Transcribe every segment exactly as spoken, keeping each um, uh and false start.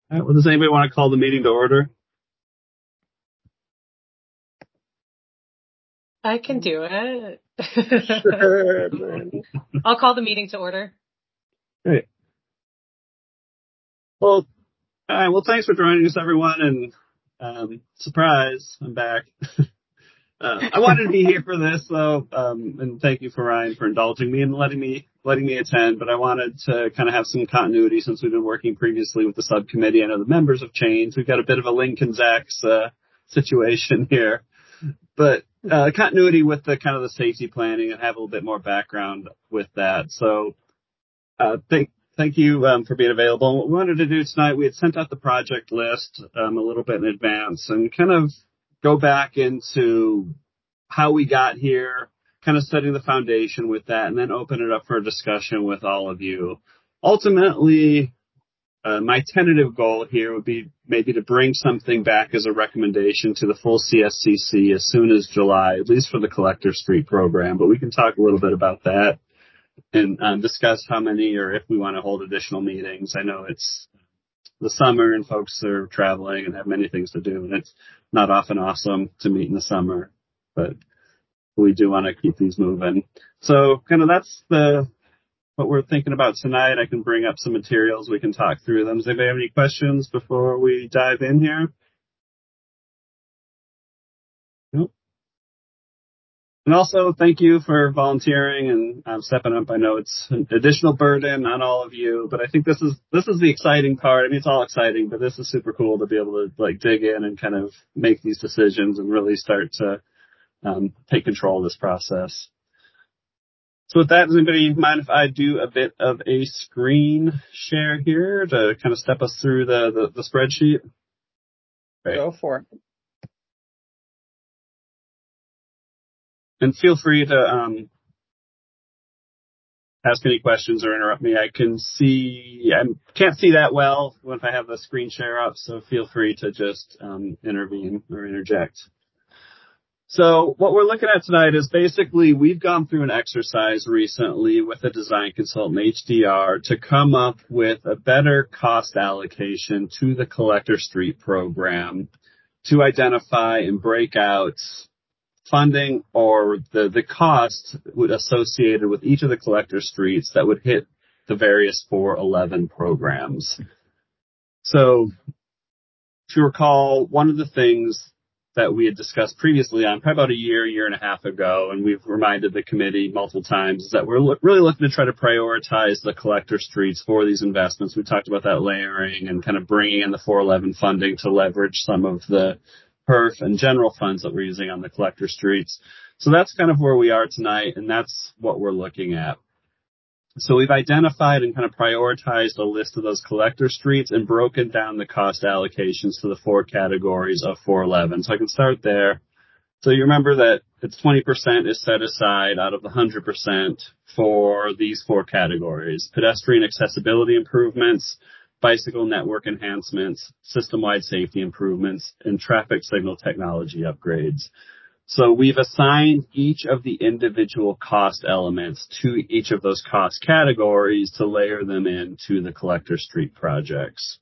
All right, well, does anybody want to call the meeting to order? I can do it. Sure. I'll call the meeting to order. Great. Well, all right, well, thanks for joining us, everyone, and um, surprise, I'm back. uh, I wanted to be here for this, though, um, and thank you for Ryan for indulging me and letting me letting me attend, but I wanted to kind of have some continuity since we've been working previously with the subcommittee. I know the members have changed. We've got a bit of a Lincoln Zacks uh, situation here. But uh, continuity with the kind of the safety planning and have a little bit more background with that. So uh, thank thank you um, for being available. And what we wanted to do tonight, we had sent out the project list um, a little bit in advance and kind of go back into how we got here, kind of setting the foundation with that, and then open it up for a discussion with all of you. Ultimately, Uh, my tentative goal here would be maybe to bring something back as a recommendation to the full C S C C as soon as July, at least for the Collector Street program. But we can talk a little bit about that and um, discuss how many or if we want to hold additional meetings. I know it's the summer and folks are traveling and have many things to do, and it's not often awesome to meet in the summer, but we do want to keep these moving. So kind of that's the what we're thinking about tonight. I can bring up some materials. We can talk through them. Does anybody have any questions before we dive in here? Nope. And also, thank you for volunteering and um, stepping up. I know it's an additional burden on all of you, but I think this is this is the exciting part. I mean, it's all exciting, but this is super cool to be able to like dig in and kind of make these decisions and really start to um, take control of this process. So with that, does anybody mind if I do a bit of a screen share here to kind of step us through the, the, the spreadsheet? Right. Go for it. And feel free to um, ask any questions or interrupt me. I can see, I can't see that well if I have the screen share up, so feel free to just um, intervene or interject. So what we're looking at tonight is basically we've gone through an exercise recently with a design consultant, H D R, to come up with a better cost allocation to the Collector Street program to identify and break out funding or the, the cost associated with each of the Collector Streets that would hit the various four eleven programs. So if you recall, one of the things that we had discussed previously on probably about a year, year and a half ago, and we've reminded the committee multiple times, is that we're lo- really looking to try to prioritize the Collector Streets for these investments. We talked about that layering and kind of bringing in the four eleven funding to leverage some of the P E R F and general funds that we're using on the Collector Streets. So that's kind of where we are tonight, and that's what we're looking at. So we've identified and kind of prioritized a list of those Collector Streets and broken down the cost allocations to the four categories of four eleven. So I can start there. So you remember that it's twenty percent is set aside out of the one hundred percent for these four categories: pedestrian accessibility improvements, bicycle network enhancements, system-wide safety improvements, and traffic signal technology upgrades. So we've assigned each of the individual cost elements to each of those cost categories to layer them into the Collector Street projects.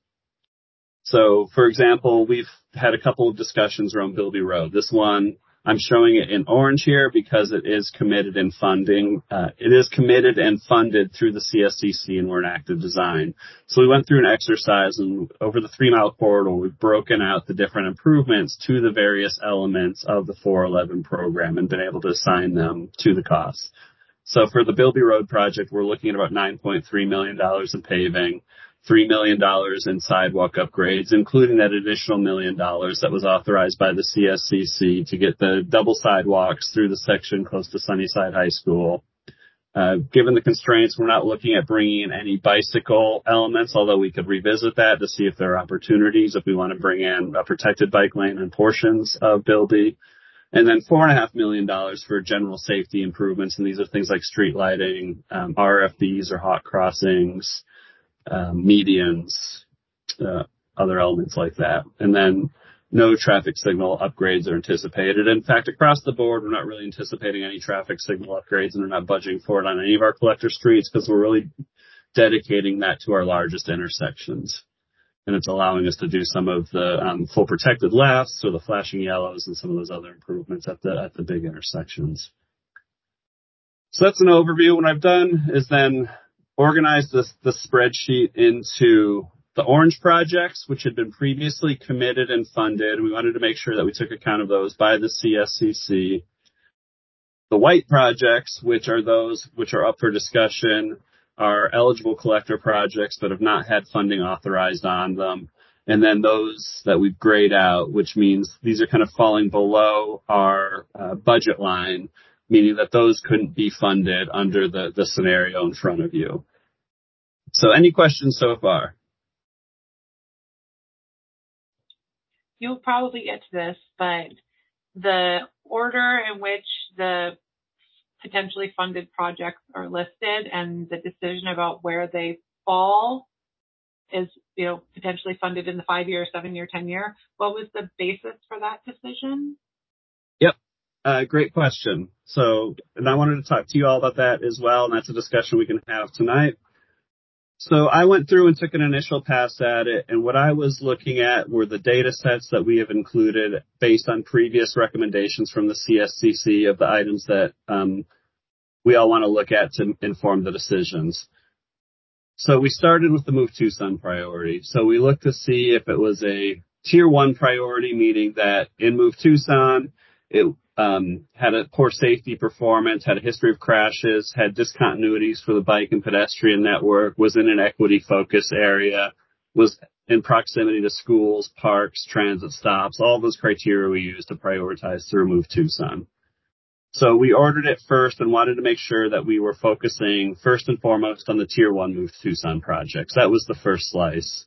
So, for example, we've had a couple of discussions around Bilby Road. This one, I'm showing it in orange here because it is committed in funding. Uh, it is committed and funded through the C S C C, and we're in active design. So we went through an exercise, and over the three-mile corridor, we've broken out the different improvements to the various elements of the four eleven program and been able to assign them to the costs. So for the Bilby Road project, we're looking at about nine point three million dollars in paving, three million dollars in sidewalk upgrades, including that additional million dollars that was authorized by the C S C C to get the double sidewalks through the section close to Sunnyside High School. Uh, given the constraints, we're not looking at bringing in any bicycle elements, although we could revisit that to see if there are opportunities if we want to bring in a protected bike lane and portions of Bilby. And then four and a half million dollars for general safety improvements. And these are things like street lighting, um, R F Bs or hot crossings, um, medians, uh, other elements like that. And then no traffic signal upgrades are anticipated. In fact, across the board, we're not really anticipating any traffic signal upgrades, and we're not budgeting for it on any of our Collector Streets because we're really dedicating that to our largest intersections. And it's allowing us to do some of the um, full protected lefts or the flashing yellows and some of those other improvements at the at the big intersections. So that's an overview. What I've done is then organize this the spreadsheet into the orange projects, which had been previously committed and funded. We wanted to make sure that we took account of those by the C S C C. The white projects, which are those which are up for discussion, are eligible collector projects but have not had funding authorized on them. And then those that we've grayed out, which means these are kind of falling below our uh, budget line, meaning that those couldn't be funded under the, the scenario in front of you. So any questions so far? You'll probably get to this, but the order in which the potentially funded projects are listed and the decision about where they fall is, you know, potentially funded in the five-year, seven-year, ten-year. What was the basis for that decision? Yep. Uh, great question. So, and I wanted to talk to you all about that as well, and that's a discussion we can have tonight. So I went through and took an initial pass at it, and what I was looking at were the data sets that we have included based on previous recommendations from the C S C C of the items that um, we all want to look at to inform the decisions. So we started with the Move Tucson priority. So we looked to see if it was a tier one priority, meaning that in Move Tucson, it um, had a poor safety performance, had a history of crashes, had discontinuities for the bike and pedestrian network, was in an equity focus area, was in proximity to schools, parks, transit stops, all those criteria we use to prioritize through Move Tucson. So we ordered it first and wanted to make sure that we were focusing first and foremost on the tier one Move Tucson projects. That was the first slice.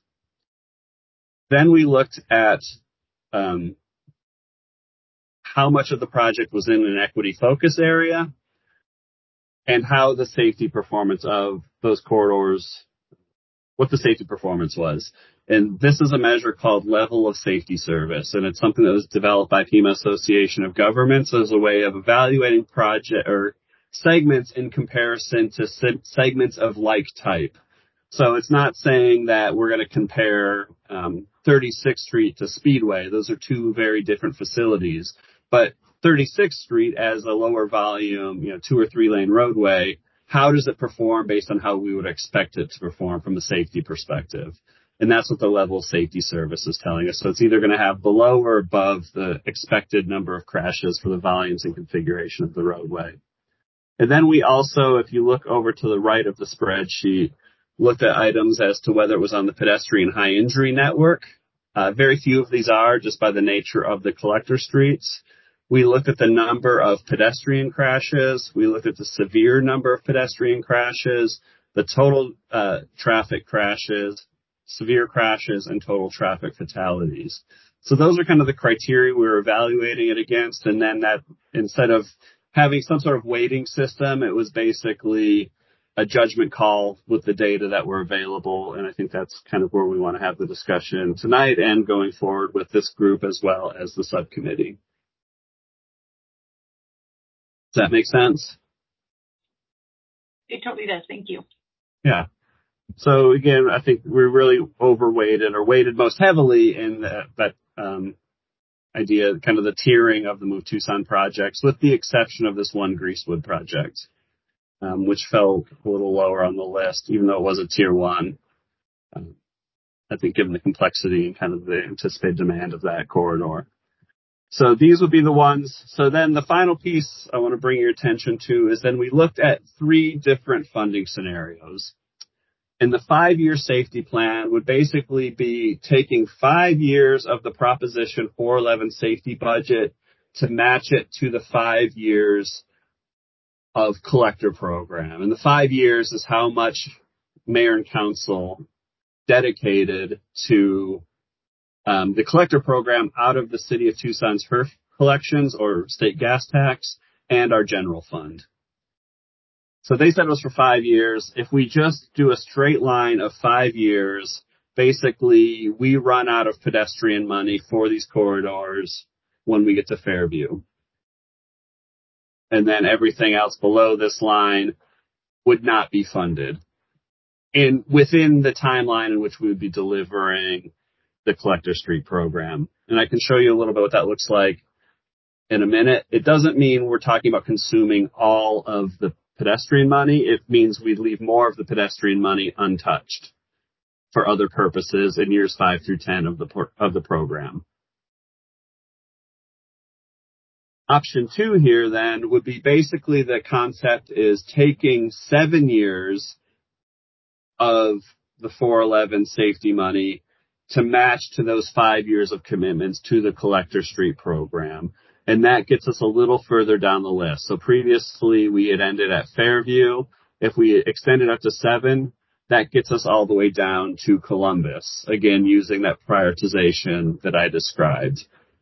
Then we looked at um, how much of the project was in an equity focus area and how the safety performance of those corridors, what the safety performance was. And this is a measure called level of safety service. And it's something that was developed by Pima Association of Governments as a way of evaluating project or segments in comparison to se- segments of like type. So it's not saying that we're going to compare um, thirty-sixth Street to Speedway. Those are two very different facilities. But thirty-sixth Street as a lower volume, you know, two or three lane roadway, how does it perform based on how we would expect it to perform from a safety perspective? And that's what the level of safety service is telling us. So it's either going to have below or above the expected number of crashes for the volumes and configuration of the roadway. And then we also, if you look over to the right of the spreadsheet, looked at items as to whether it was on the pedestrian high injury network. Uh, very few of these are just by the nature of the collector streets. We looked at the number of pedestrian crashes. We looked at the severe number of pedestrian crashes, the total uh, traffic crashes, severe crashes, and total traffic fatalities. So those are kind of the criteria we were evaluating it against. And then that, instead of having some sort of weighting system, it was basically a judgment call with the data that were available. And I think that's kind of where we want to have the discussion tonight and going forward with this group as well as the subcommittee. Does that make sense? It totally does. Thank you. Yeah. So again, I think we're really overweighted or weighted most heavily in that, that um, idea, kind of the tiering of the Move Tucson projects, with the exception of this one Greasewood project, um, which fell a little lower on the list, even though it was a tier one. Um, I think given the complexity and kind of the anticipated demand of that corridor. So these would be the ones. So then the final piece I want to bring your attention to is then we looked at three different funding scenarios. And the five-year safety plan would basically be taking five years of the Proposition four eleven safety budget to match it to the five years of collector program. And the five years is how much mayor and council dedicated to um, the collector program out of the city of Tucson's H E R F collections or state gas tax and our general fund. So they said it was for five years. If we just do a straight line of five years, basically we run out of pedestrian money for these corridors when we get to Fairview. And then everything else below this line would not be funded. in within the timeline in which we would be delivering the Collector Street program. And I can show you a little bit what that looks like in a minute. It doesn't mean we're talking about consuming all of the pedestrian money. It means we leave more of the pedestrian money untouched for other purposes in years five through ten of the of the program. Option two here then would be basically the concept is taking seven years of the four eleven safety money to match to those five years of commitments to the Collector Street program. And that gets us a little further down the list. So previously we had ended at Fairview. If we extend it up to seven, that gets us all the way down to Columbus, again, using that prioritization that I described.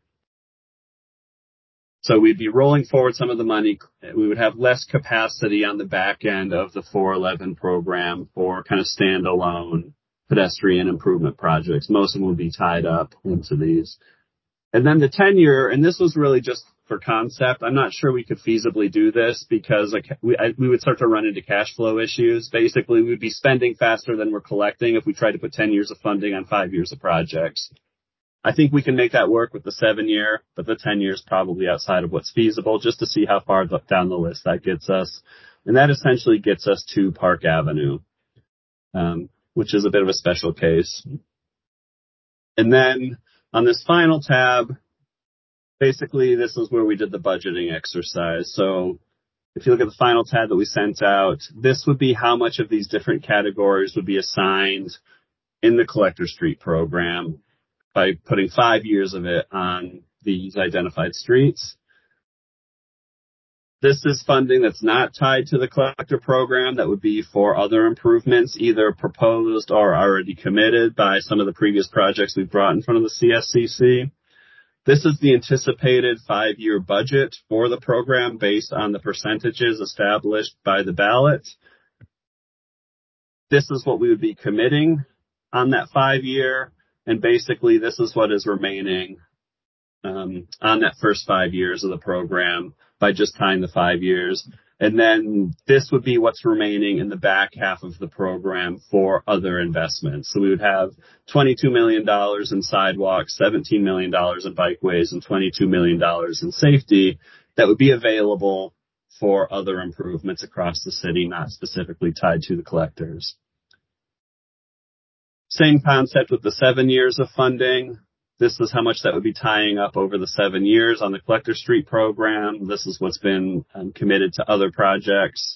So we'd be rolling forward some of the money. We would have less capacity on the back end of the four eleven program for kind of standalone pedestrian improvement projects. Most of them would be tied up into these. And then the ten-year, and this was really just for concept. I'm not sure we could feasibly do this because we, I, we would start to run into cash flow issues. Basically, we would be spending faster than we're collecting if we tried to put ten years of funding on five years of projects. I think we can make that work with the seven-year, but the ten-year is probably outside of what's feasible, just to see how far down the list that gets us. And that essentially gets us to Park Avenue, um, which is a bit of a special case. And then on this final tab, basically this is where we did the budgeting exercise. So if you look at the final tab that we sent out, this would be how much of these different categories would be assigned in the Collector Street program by putting five years of it on these identified streets. This is funding that's not tied to the collector program. That would be for other improvements, either proposed or already committed by some of the previous projects we've brought in front of the C S C C. This is the anticipated five-year budget for the program based on the percentages established by the ballot. This is what we would be committing on that five-year. And basically, this is what is remaining um, on that first five years of the program by just tying the five years. And then this would be what's remaining in the back half of the program for other investments. So we would have twenty-two million dollars in sidewalks, seventeen million dollars in bikeways, and twenty-two million dollars in safety that would be available for other improvements across the city, not specifically tied to the collectors. Same concept with the seven years of funding. This is how much that would be tying up over the seven years on the Collector Street program. This is what's been um, committed to other projects.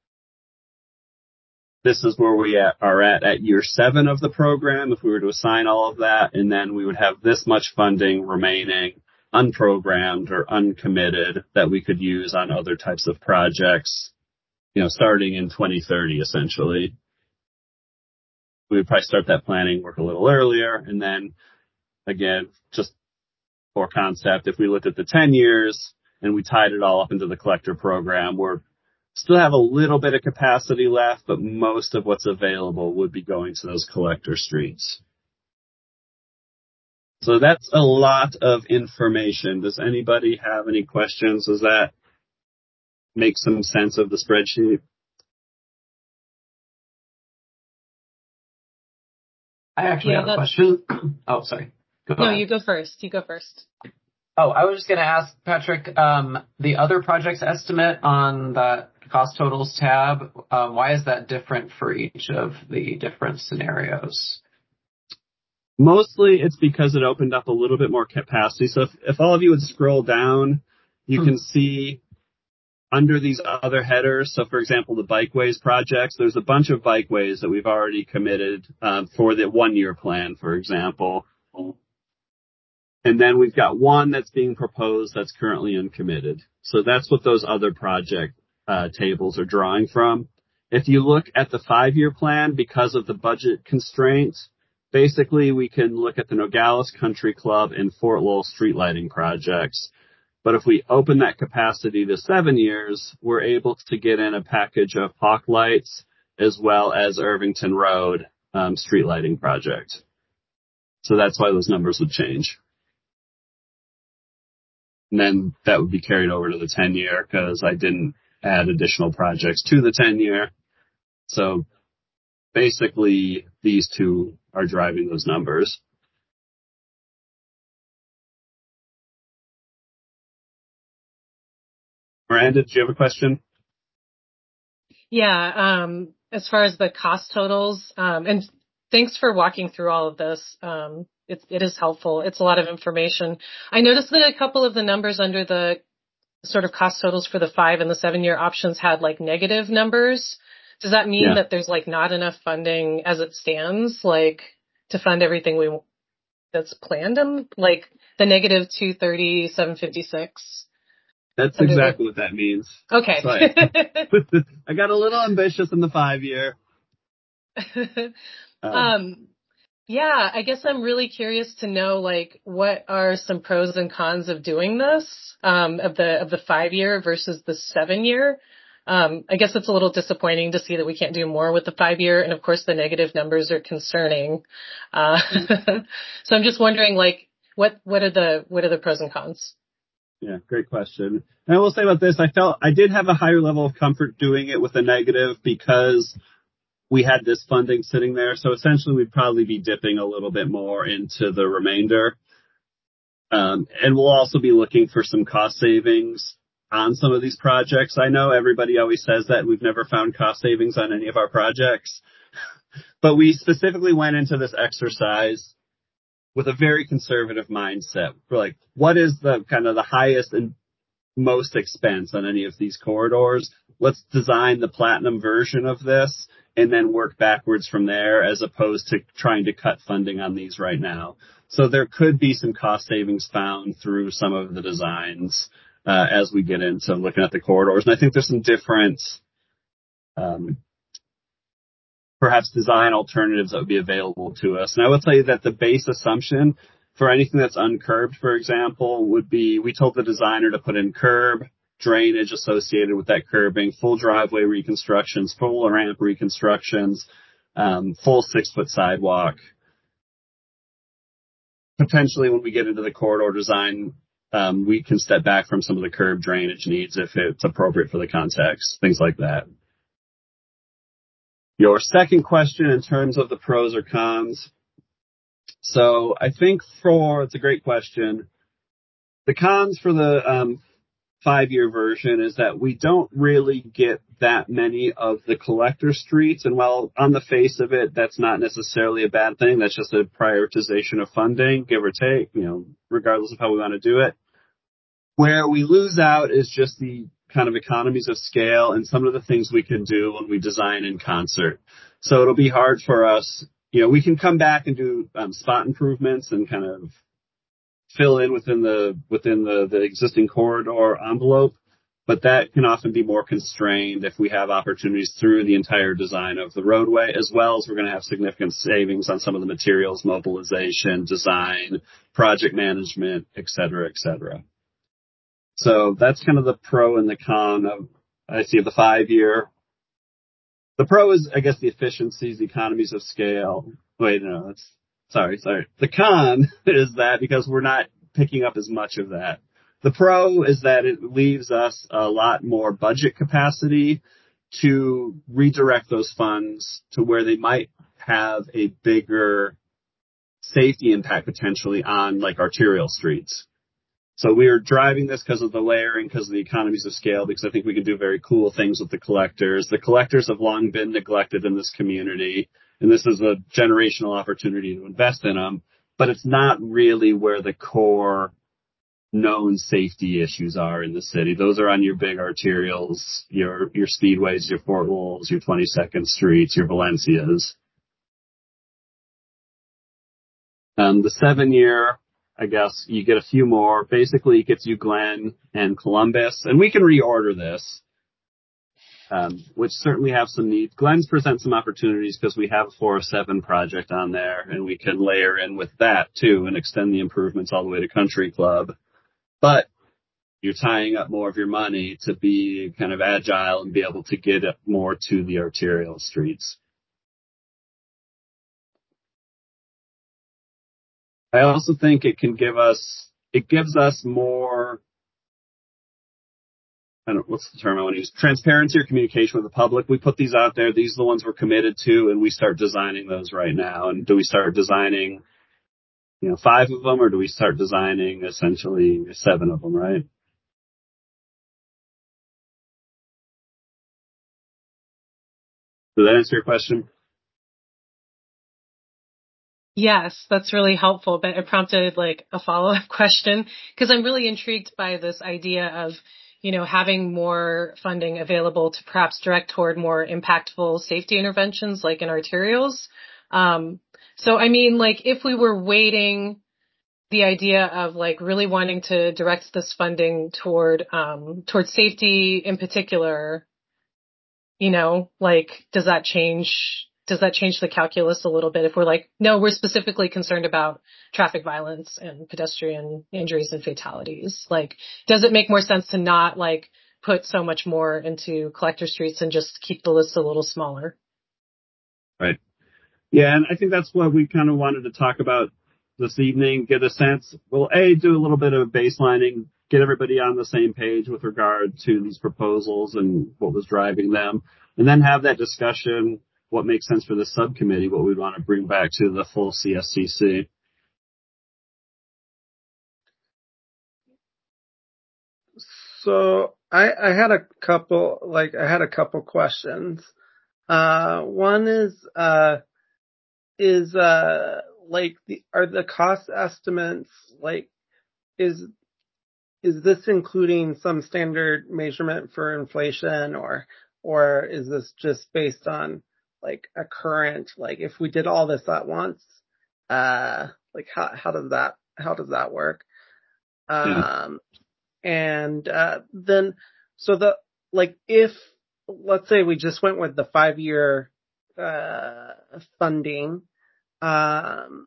This is where we at, are at at year seven of the program if we were to assign all of that. And then we would have this much funding remaining unprogrammed or uncommitted that we could use on other types of projects, you know, starting in twenty thirty, essentially. We would probably start that planning work a little earlier. And then, again, just for concept, if we looked at the ten years and we tied it all up into the collector program, we're still have a little bit of capacity left, but most of what's available would be going to those collector streets. So that's a lot of information. Does anybody have any questions? Does that make some sense of the spreadsheet? I actually Yeah, have a that's- question. Oh, sorry. Go No, ahead. you go first. You go first. Oh, I was just going to ask, Patrick, um, the other projects estimate on that cost totals tab, um, why is that different for each of the different scenarios? Mostly it's because it opened up a little bit more capacity. So if, if all of you would scroll down, you hmm. can see under these other headers, so for example, the bikeways projects, there's a bunch of bikeways that we've already committed um, for the one-year plan, for example. And then we've got one that's being proposed that's currently uncommitted. So that's what those other project uh, tables are drawing from. If you look at the five-year plan, because of the budget constraints, basically we can look at the Nogales Country Club and Fort Lowell street lighting projects. But if we open that capacity to seven years, we're able to get in a package of Hawk Lights as well as Irvington Road um, street lighting project. So that's why those numbers would change. And then that would be carried over to the ten-year because I didn't add additional projects to the ten-year. So basically these two are driving those numbers. Miranda, did you have a question? Yeah, um, as far as the cost totals, um, and thanks for walking through all of this. Um, it, it is helpful. It's a lot of information. I noticed that a couple of the numbers under the sort of cost totals for the five and the seven year options had like negative numbers. Does that mean yeah. that there's like not enough funding as it stands, like to fund everything we that's planned in, like the negative two thirty, seven fifty-six? That's exactly the... what that means. Okay. So I, I got a little ambitious in the five year. um, um, yeah, I guess I'm really curious to know, like, what are some pros and cons of doing this, um, of the, of the five year versus the seven year. Um, I guess it's a little disappointing to see that we can't do more with the five year. And of course the negative numbers are concerning. Uh, so I'm just wondering, like, what, what are the, what are the pros and cons? Yeah, great question. And I will say about this, I felt I did have a higher level of comfort doing it with a negative because we had this funding sitting there. So essentially we'd probably be dipping a little bit more into the remainder. Um, and we'll also be looking for some cost savings on some of these projects. I know everybody always says that we've never found cost savings on any of our projects, but we specifically went into this exercise with a very conservative mindset. We're like, what is the kind of the highest and most expense on any of these corridors? Let's design the platinum version of this and then work backwards from there, as opposed to trying to cut funding on these right now. So there could be some cost savings found through some of the designs uh, as we get into looking at the corridors. And I think there's some different um perhaps design alternatives that would be available to us. And I would tell you that the base assumption for anything that's uncurbed, for example, would be we told the designer to put in curb, drainage associated with that curbing, full driveway reconstructions, full ramp reconstructions, um, full six-foot sidewalk. Potentially when we get into the corridor design, um, we can step back from some of the curb drainage needs if it's appropriate for the context, things like that. Your second question in terms of the pros or cons. So I think for, it's a great question. The cons for the um, five-year version is that we don't really get that many of the collector streets. And while on the face of it, that's not necessarily a bad thing. That's just a prioritization of funding, give or take, you know, regardless of how we want to do it. Where we lose out is just the kind of economies of scale and some of the things we can do when we design in concert. So it'll be hard for us, you know, we can come back and do um, spot improvements and kind of fill in within the, within the, the existing corridor envelope, but that can often be more constrained if we have opportunities through the entire design of the roadway, as well as we're going to have significant savings on some of the materials, mobilization, design, project management, et cetera, et cetera. So that's kind of the pro and the con of, I see the five year. The pro is, I guess, the efficiencies, the economies of scale. Wait, no, that's, sorry, sorry. The con is that because we're not picking up as much of that. The pro is that it leaves us a lot more budget capacity to redirect those funds to where they might have a bigger safety impact potentially on like arterial streets. So we are driving this because of the layering, because of the economies of scale, because I think we can do very cool things with the collectors. The collectors have long been neglected in this community, and this is a generational opportunity to invest in them, but it's not really where the core known safety issues are in the city. Those are on your big arterials, your your speedways, your Fort Wolves, your twenty-second Streets, your Valencias. Um, the seven-year, I guess, you get a few more. Basically, it gets you Glen and Columbus, and we can reorder this, um, which certainly have some needs. Glen's present some opportunities because we have a four oh seven project on there, and we can layer in with that, too, and extend the improvements all the way to Country Club. But you're tying up more of your money to be kind of agile and be able to get it more to the arterial streets. I also think it can give us, it gives us more I don't know, what's the term I want to use? Transparency or communication with the public. We put these out there. These are the ones we're committed to, and we start designing those right now. And do we start designing, you know, five of them, or do we start designing essentially seven of them, right? Did that answer your question? Yes, that's really helpful, but it prompted like a follow-up question because I'm really intrigued by this idea of, you know, having more funding available to perhaps direct toward more impactful safety interventions like in arterials. Um, so, I mean, like if we were waiting, the idea of like really wanting to direct this funding toward, um, toward safety in particular, you know, like, does that change, does that change the calculus a little bit if we're like, no, we're specifically concerned about traffic violence and pedestrian injuries and fatalities? Like, does it make more sense to not like put so much more into collector streets and just keep the list a little smaller? Right. Yeah, and I think that's what we kind of wanted to talk about this evening, get a sense. Well, A, do a little bit of baselining, get everybody on the same page with regard to these proposals and what was driving them, and then have that discussion, what makes sense for the subcommittee, what we'd want to bring back to the full C S C C. So I, I had a couple, like I had a couple questions. Uh, one is, uh, is, uh, like the, are the cost estimates, like, is, is this including some standard measurement for inflation, or, or is this just based on like a current, like if we did all this at once, uh, like how, how does that, how does that work? Um, yeah. and, uh, then, so the, like if, let's say we just went with the five year, uh, funding, um,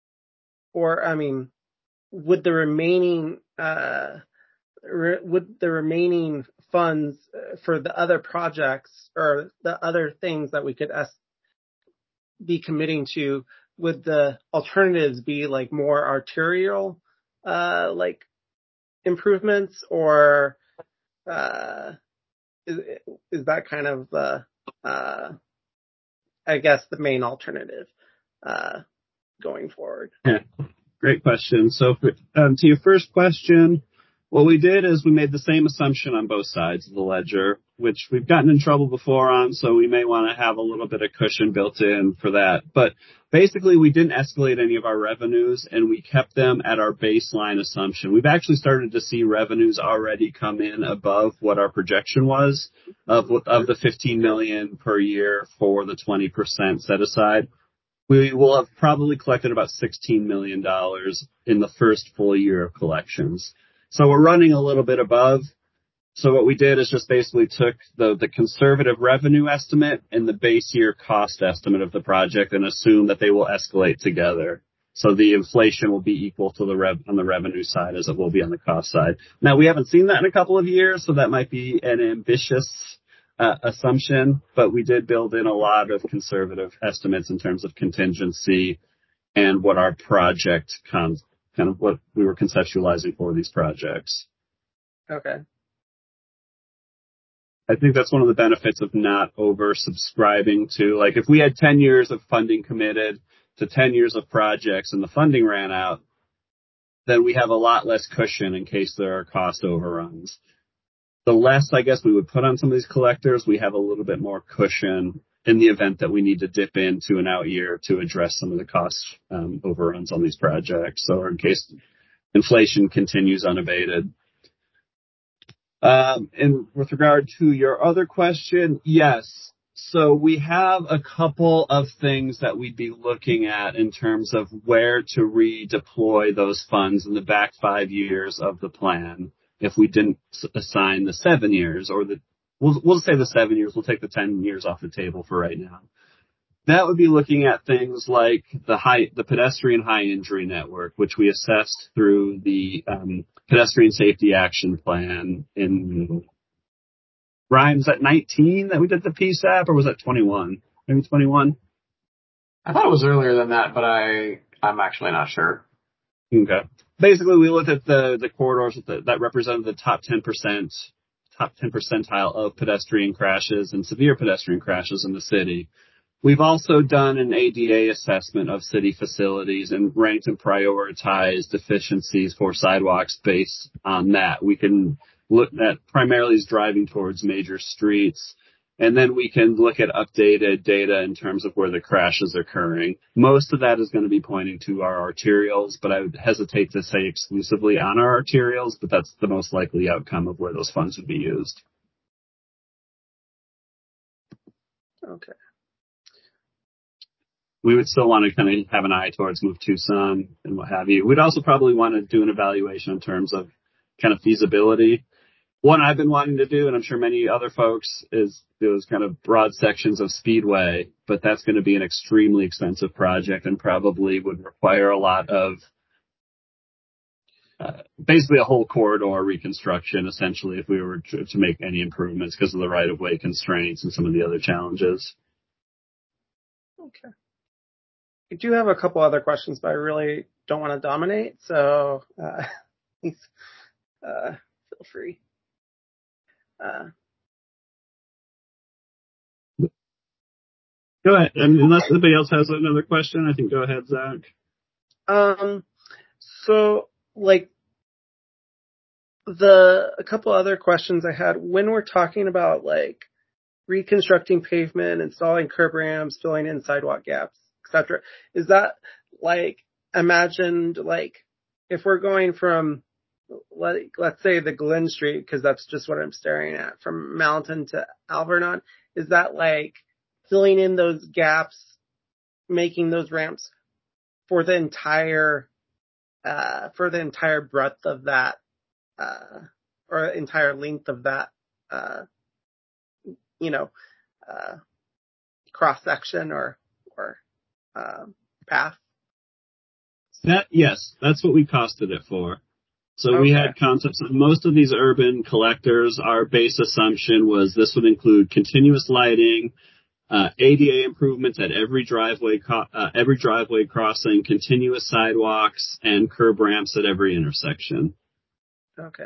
or, I mean, would the remaining, uh, re- would the remaining funds for the other projects or the other things that we could es- be committing to, would the alternatives be like more arterial, uh, like improvements, or, uh, is, is that kind of the, uh, I guess the main alternative, uh, going forward? Yeah. Great question. So for, um, to your first question, what we did is we made the same assumption on both sides of the ledger, which we've gotten in trouble before on, so we may want to have a little bit of cushion built in for that. But basically, we didn't escalate any of our revenues, and we kept them at our baseline assumption. We've actually started to see revenues already come in above what our projection was of, of the fifteen million dollars per year for the twenty percent set aside. We will have probably collected about sixteen million dollars in the first full year of collections. So we're running a little bit above. So what we did is just basically took the, the conservative revenue estimate and the base year cost estimate of the project and assumed that they will escalate together. So the inflation will be equal to the rev on the revenue side as it will be on the cost side. Now, we haven't seen that in a couple of years, so that might be an ambitious Uh, assumption, but we did build in a lot of conservative estimates in terms of contingency and what our project kind kind of what we were conceptualizing for these projects. Okay. I think that's one of the benefits of not over-subscribing to, like, if we had ten years of funding committed to ten years of projects and the funding ran out, then we have a lot less cushion in case there are cost overruns. The less, I guess, we would put on some of these collectors, we have a little bit more cushion in the event that we need to dip into an out year to address some of the cost um, overruns on these projects, or in case inflation continues unabated. Um, and with regard to your other question, yes. So we have a couple of things that we'd be looking at in terms of where to redeploy those funds in the back five years of the plan. If we didn't assign the seven years, or the, we'll, we'll say the seven years, we'll take the ten years off the table for right now. That would be looking at things like the high, the pedestrian high injury network, which we assessed through the um, pedestrian safety action plan in, Ryan, was that nineteen that we did the P S A P, or was that twenty-one? Maybe twenty-one? I thought it was earlier than that, but I, I'm actually not sure. Okay. Basically, we looked at the, the corridors that, that represented the top ten percent top ten percentile of pedestrian crashes and severe pedestrian crashes in the city. We've also done an A D A assessment of city facilities and ranked and prioritized deficiencies for sidewalks based on that. We can look at primarily as driving towards major streets, and then we can look at updated data in terms of where the crash is occurring. Most of that is going to be pointing to our arterials, but I would hesitate to say exclusively on our arterials, but that's the most likely outcome of where those funds would be used. Okay. We would still want to kind of have an eye towards Move Tucson and what have you. We'd also probably want to do an evaluation in terms of kind of feasibility. One I've been wanting to do, and I'm sure many other folks, is those kind of broad sections of Speedway, but that's going to be an extremely expensive project and probably would require a lot of uh, basically a whole corridor reconstruction, essentially, if we were to, to make any improvements because of the right-of-way constraints and some of the other challenges. Okay. I do have a couple other questions, but I really don't want to dominate, so uh, please uh, feel free. Uh, go ahead. I mean, unless anybody else has another question, I think go ahead, Zach. Um, so, like, the a couple other questions I had, when we're talking about, like, reconstructing pavement, installing curb ramps, filling in sidewalk gaps, et cetera, is that, like, imagined, like, if we're going from, like, let's say the Glen Street, because that's just what I'm staring at, from Mountain to Alvernon, is that, like, filling in those gaps, making those ramps for the entire, uh, for the entire breadth of that, uh, or entire length of that, uh, you know, uh, cross section or, or, uh, path? That, yes, that's what we costed it for. So Okay. we had concepts of most of these urban collectors. Our base assumption was this would include continuous lighting, uh, A D A improvements at every driveway, co- uh, every driveway crossing, continuous sidewalks, and curb ramps at every intersection. Okay.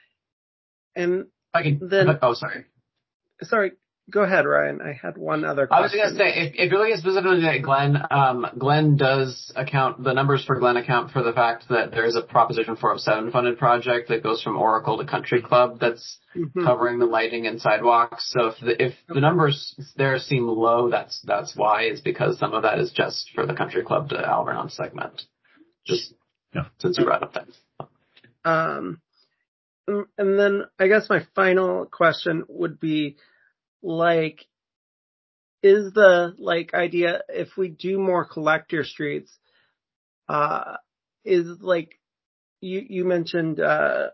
And I can, then, oh, sorry. sorry, go ahead, Ryan. I had one other question. I was going to say, if, if you're looking specifically at Glen, um, Glen does account, the numbers for Glen account for the fact that there's a Proposition four oh seven funded project that goes from Oracle to Country Club that's mm-hmm. covering the lighting and sidewalks. So if the, if the numbers there seem low, that's, that's why. It's because some of that is just for the Country Club to Alvernon segment. Just, yeah, since you brought up that. Um, and then I guess my final question would be, like, is the, like, idea, if we do more collector streets, uh, is, like, you, you mentioned, uh,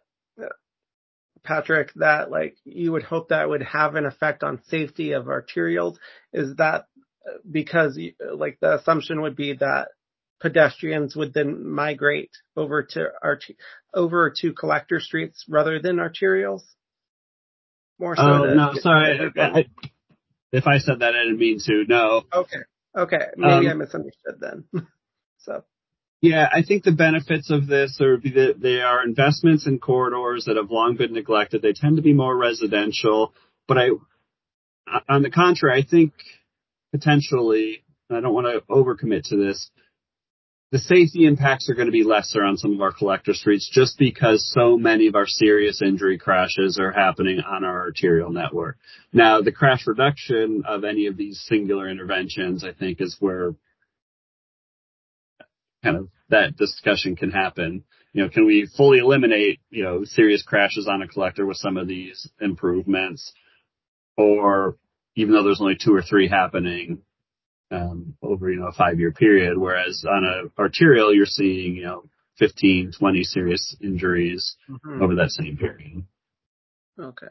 Patrick, that, like, you would hope that would have an effect on safety of arterials. Is that because, like, the assumption would be that pedestrians would then migrate over to art- over to collector streets rather than arterials? More so. Oh, no, sorry. I, I, if I said that, I didn't mean to. No. Okay. Okay. Maybe um, I misunderstood then. So. Yeah, I think the benefits of this are that they are investments in corridors that have long been neglected. They tend to be more residential. But I, on the contrary, I think potentially, I don't want to overcommit to this, the safety impacts are going to be lesser on some of our collector streets just because so many of our serious injury crashes are happening on our arterial network. Now, the crash reduction of any of these singular interventions, I think, is where kind of that discussion can happen. You know, can we fully eliminate, you know, serious crashes on a collector with some of these improvements? Or even though there's only two or three happening, Um, over, you know, a five-year period, whereas on a arterial, you're seeing, you know, fifteen, twenty serious injuries mm-hmm. over that same period. Okay.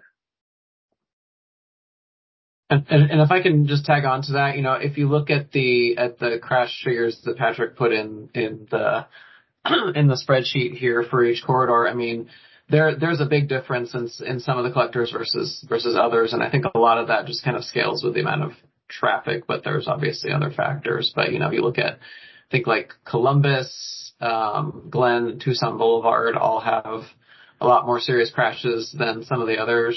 And, and, and if I can just tag on to that, you know, if you look at the at the crash figures that Patrick put in in the in the spreadsheet here for each corridor, I mean, there there's a big difference in in some of the collectors versus versus others, and I think a lot of that just kind of scales with the amount of traffic, but there's obviously other factors. But, you know, you look at, I think, like Columbus, um, Glen, Tucson Boulevard all have a lot more serious crashes than some of the others.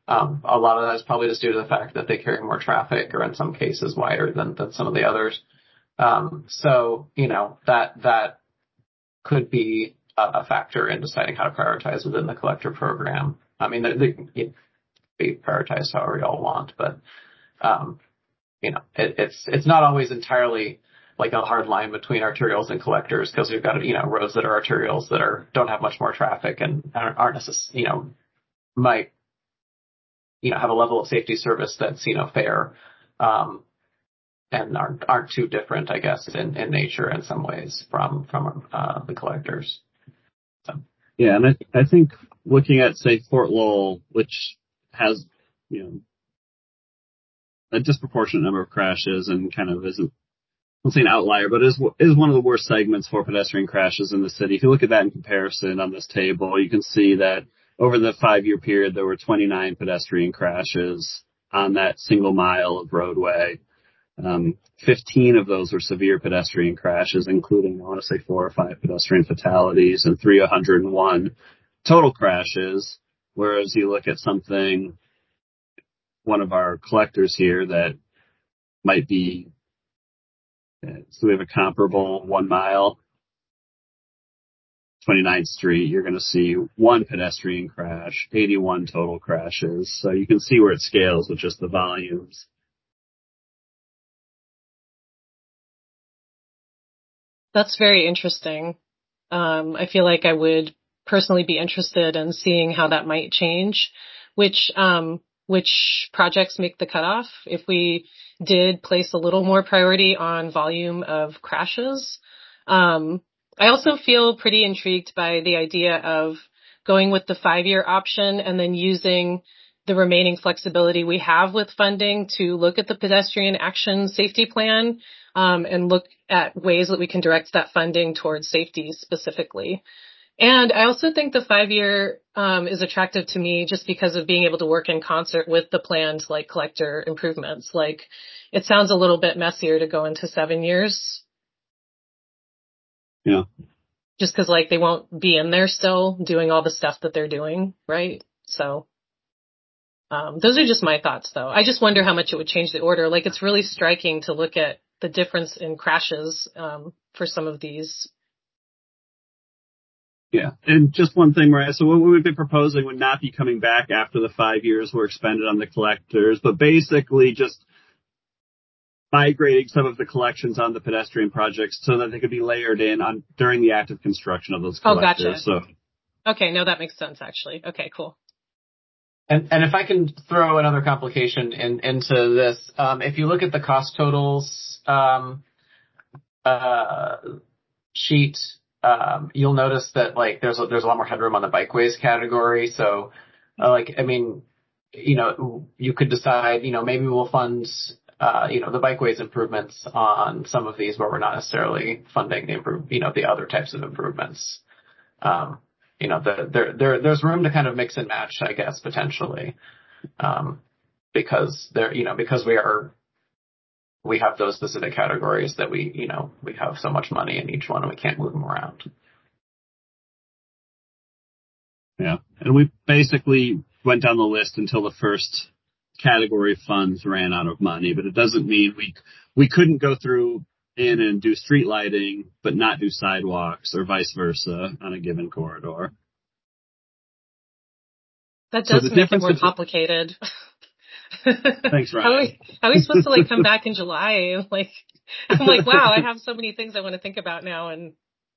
Um, a lot of that is probably just due to the fact that they carry more traffic, or in some cases wider than, than some of the others. Um, so, you know, that, that could be a, a factor in deciding how to prioritize within the collector program. I mean, they, they can be prioritized however you all want, but, um, you know, it, it's, it's not always entirely like a hard line between arterials and collectors, because we've got, you know, roads that are arterials that are, don't have much more traffic and aren't, aren't necessarily, you know, might, you know, have a level of safety service that's, you know, fair, um, and aren't, aren't too different, I guess, in, in nature in some ways from, from, uh, the collectors. So. Yeah. And I, I think looking at, say, Fort Lowell, which has, you know, a disproportionate number of crashes and kind of isn't, I won't say an outlier, but is, is one of the worst segments for pedestrian crashes in the city. If you look at that in comparison on this table, you can see that over the five-year period, there were twenty-nine pedestrian crashes on that single mile of roadway. Um, fifteen of those were severe pedestrian crashes, including, I want to say, four or five pedestrian fatalities and three hundred one total crashes. Whereas you look at something, one of our collectors here that might be, uh, so we have a comparable one mile, twenty-ninth Street, you're going to see one pedestrian crash, eighty-one total crashes. So you can see where it scales with just the volumes. That's very interesting. Um, I feel like I would personally be interested in seeing how that might change, which, um, which projects make the cutoff. If we did place a little more priority on volume of crashes. Um, I also feel pretty intrigued by the idea of going with the five-year option and then using the remaining flexibility we have with funding to look at the pedestrian action safety plan, um, and look at ways that we can direct that funding towards safety specifically. And I also think the five-year um, is attractive to me just because of being able to work in concert with the planned, like, collector improvements. Like, it sounds a little bit messier to go into seven years. Yeah. Just because, like, they won't be in there still doing all the stuff that they're doing, right? So um, those are just my thoughts, though. I just wonder how much it would change the order. Like, it's really striking to look at the difference in crashes um, for some of these. Yeah. And just one thing, right? So what we would be proposing would not be coming back after the five years were expended on the collectors, but basically just migrating some of the collections on the pedestrian projects so that they could be layered in on during the active construction of those collectors. Oh, gotcha. So, okay, no, that makes sense, actually. Okay, cool. And, and if I can throw another complication in, into this, um, if you look at the cost totals um, uh, sheet, um, you'll notice that like there's a, there's a lot more headroom on the bikeways category. So, uh, like, I mean, you know, you could decide, you know, maybe we'll fund, uh, you know, the bikeways improvements on some of these where we're not necessarily funding the improve, you know, the other types of improvements. Um, you know, the, there, there, there's room to kind of mix and match, I guess, potentially, um, because there, you know, because we are, we have those specific categories that we, you know, we have so much money in each one and we can't move them around. Yeah. And we basically went down the list until the first category of funds ran out of money, but it doesn't mean we, we couldn't go through in and do street lighting, but not do sidewalks or vice versa on a given corridor. That does so make it more between... complicated. Thanks, Ryan. How are, we, how are we supposed to like come back in July? And, like, I'm like, wow, I have so many things I want to think about now. And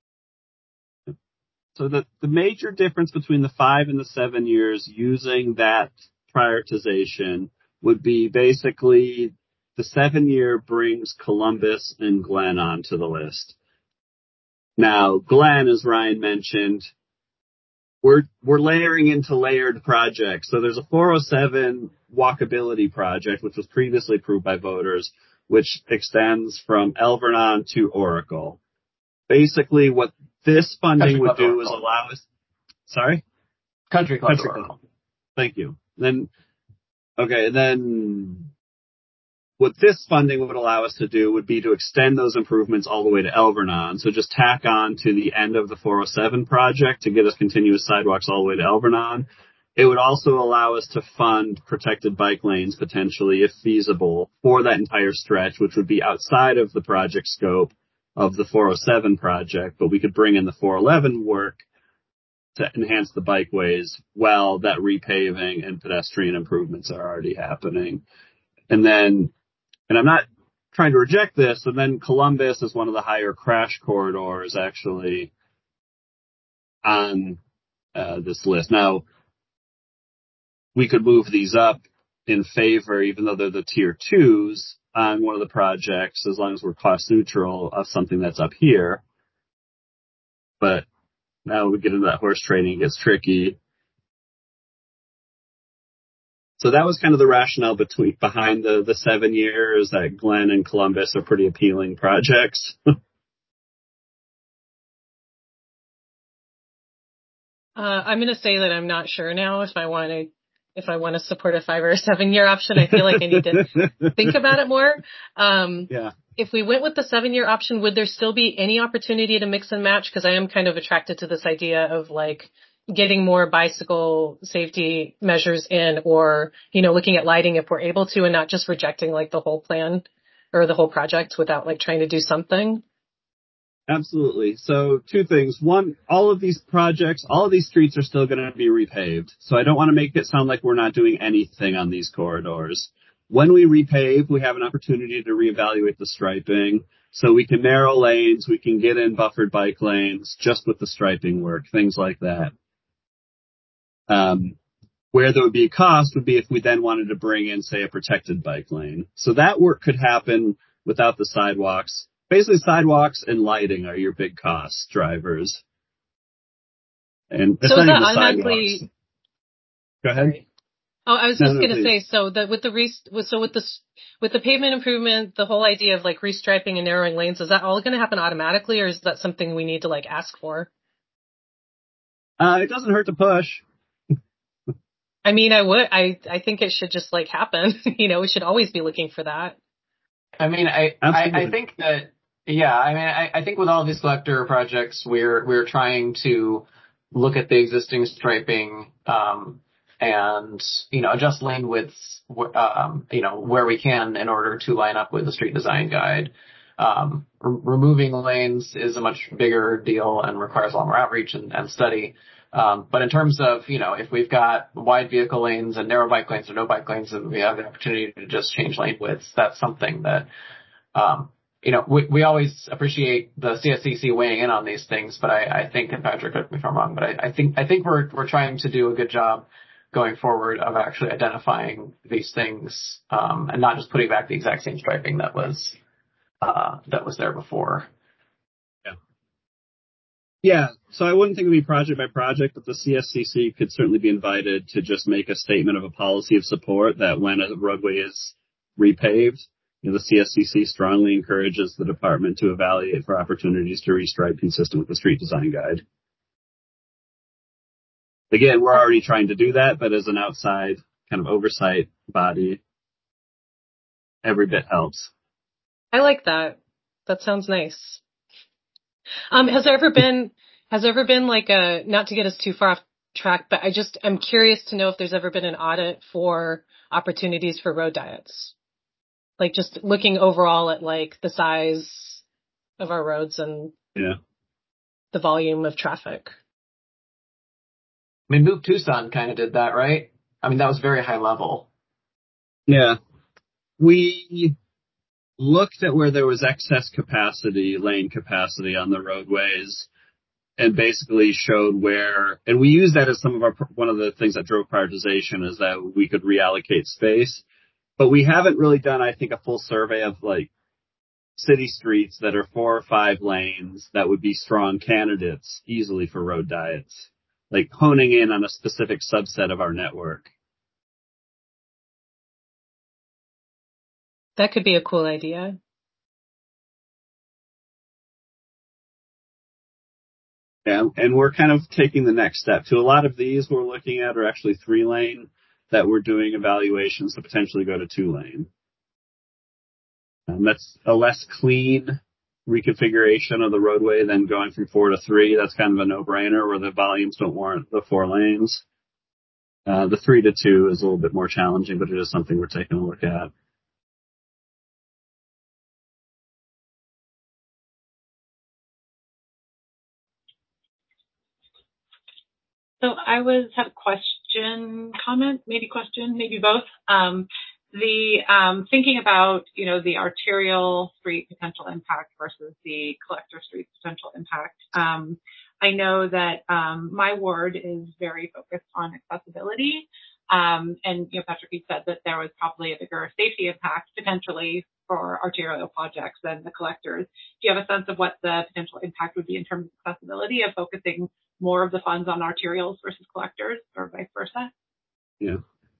so the, the major difference between the five and the seven years using that prioritization would be basically the seven year brings Columbus and Glen onto the list. Now, Glen, as Ryan mentioned, we're, we're layering into layered projects. So there's a four oh seven walkability project, which was previously approved by voters, which extends from El Vernon to Oracle. Basically, what this funding would do is allow us, sorry? Country Club Oracle. Thank you. Then, okay, then what this funding would allow us to do would be to extend those improvements all the way to El Vernon. So just tack on to the end of the four oh seven project to get us continuous sidewalks all the way to El Vernon. It would also allow us to fund protected bike lanes potentially, if feasible, for that entire stretch, which would be outside of the project scope of the four oh seven project, but we could bring in the four eleven work to enhance the bikeways while that repaving and pedestrian improvements are already happening. And then, and I'm not trying to reject this, and then Columbus is one of the higher crash corridors actually on uh, this list. Now, we could move these up in favor, even though they're the tier twos, on one of the projects, as long as we're cost neutral of something that's up here. But now we get into that horse trading, it gets tricky. So that was kind of the rationale between behind the, the seven years, that Glen and Columbus are pretty appealing projects. uh, I'm going to say that I'm not sure now if I want to if I want to support a five or a seven year option. I feel like I need to think about it more. Um, yeah. If we went with the seven year option, would there still be any opportunity to mix and match? Because I am kind of attracted to this idea of like getting more bicycle safety measures in, or, you know, looking at lighting if we're able to, and not just rejecting like the whole plan or the whole project without like trying to do something. Absolutely. So two things. One, all of these projects, all of these streets are still going to be repaved. So I don't want to make it sound like we're not doing anything on these corridors. When we repave, we have an opportunity to reevaluate the striping. So we can narrow lanes, we can get in buffered bike lanes just with the striping work, things like that. Um, where there would be a cost would be if we then wanted to bring in, say, a protected bike lane. So that work could happen without the sidewalks. Basically, sidewalks and lighting are your big cost drivers. And so it's not that even the automatically. sidewalks. Go ahead. Sorry. Oh, I was No, just no, going to say, please. so that with the re- so with the with the pavement improvement, the whole idea of like restriping and narrowing lanes, is that all going to happen automatically, or is that something we need to like ask for? Uh, it doesn't hurt to push. I mean, I would, I, I think it should just like happen. You know, we should always be looking for that. I mean, I, I, I think that, yeah, I mean, I, I think with all of these collector projects, we're, we're trying to look at the existing striping, um, and, you know, adjust lane widths, um, you know, where we can in order to line up with the street design guide. Um, re- removing lanes is a much bigger deal and requires a lot more outreach and, and study. Um, but in terms of, you know, if we've got wide vehicle lanes and narrow bike lanes or no bike lanes, and we have the opportunity to just change lane widths, that's something that, um, you know, we, we always appreciate the C S C C weighing in on these things, but I, I think, and Patrick, correct me if I'm wrong, but I, I think, I think we're, we're trying to do a good job going forward of actually identifying these things, um, and not just putting back the exact same striping that was, uh, that was there before. Yeah. Yeah. So I wouldn't think it would be project by project, but the C S C C could certainly be invited to just make a statement of a policy of support that when a roadway is repaved, you know, the C S C C strongly encourages the department to evaluate for opportunities to restripe consistent with the street design guide. Again, we're already trying to do that, but as an outside kind of oversight body, every bit helps. I like that. That sounds nice. Um, has there ever been, has there ever been like a, not to get us too far off track, but I just, I'm curious to know if there's ever been an audit for opportunities for road diets. Like just looking overall at like the size of our roads and yeah. the volume of traffic. I mean, Move Tucson kind of did that, right? I mean, that was very high level. Yeah. We looked at where there was excess capacity, lane capacity on the roadways, and basically showed where, and we used that as some of our, one of the things that drove prioritization is that we could reallocate space. But we haven't really done, I think, a full survey of like city streets that are four or five lanes that would be strong candidates easily for road diets, like honing in on a specific subset of our network. That could be a cool idea. Yeah, and we're kind of taking the next step. To a lot of these we're looking at are actually three lane that we're doing evaluations to potentially go to two lane. And that's a less clean reconfiguration of the roadway than going from four to three. That's kind of a no-brainer where the volumes don't warrant the four lanes. Uh, the three to two is a little bit more challenging, but it is something we're taking a look at. So I was had a question, comment, maybe question, maybe both. Um, the um, thinking about you know the arterial street potential impact versus the collector street potential impact. Um, I know that um, my ward is very focused on accessibility, um, and you know Patrick, you said that there was probably a bigger safety impact potentially for arterial projects than the collectors. Do you have a sense of what the potential impact would be in terms of accessibility of focusing more of the funds on arterials versus collectors, or vice versa? Yeah.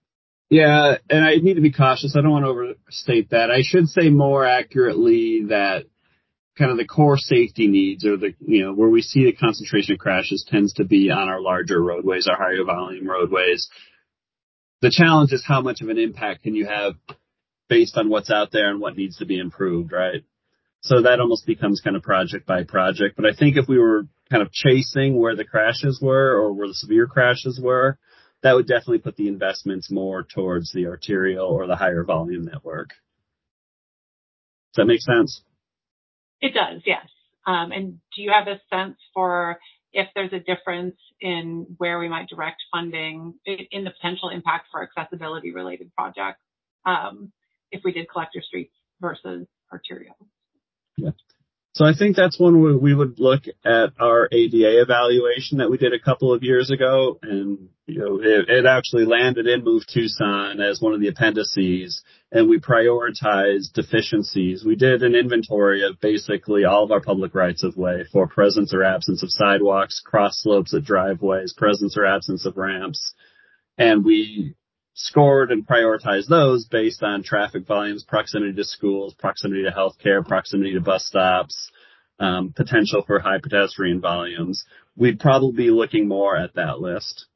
Yeah, and I need to be cautious. I don't want to overstate that. I should say more accurately that kind of the core safety needs, or the, you know, where we see the concentration of crashes tends to be on our larger roadways, our higher volume roadways. The challenge is how much of an impact can you have based on what's out there and what needs to be improved, right? So that almost becomes kind of project by project. But I think if we were kind of chasing where the crashes were or where the severe crashes were, that would definitely put the investments more towards the arterial or the higher volume network. Does that make sense? It does, yes. Um, and do you have a sense for if there's a difference in where we might direct funding in the potential impact for accessibility related projects um, if we did collector streets versus arterial? Yeah. So I think that's when we, we would look at our A D A evaluation that we did a couple of years ago. And, you know, it, it actually landed in Move Tucson as one of the appendices, and we prioritized deficiencies. We did an inventory of basically all of our public rights of way for presence or absence of sidewalks, cross slopes at driveways, presence or absence of ramps. And we scored and prioritized those based on traffic volumes, proximity to schools, proximity to healthcare, proximity to bus stops, um, potential for high pedestrian volumes. We'd probably be looking more at that list.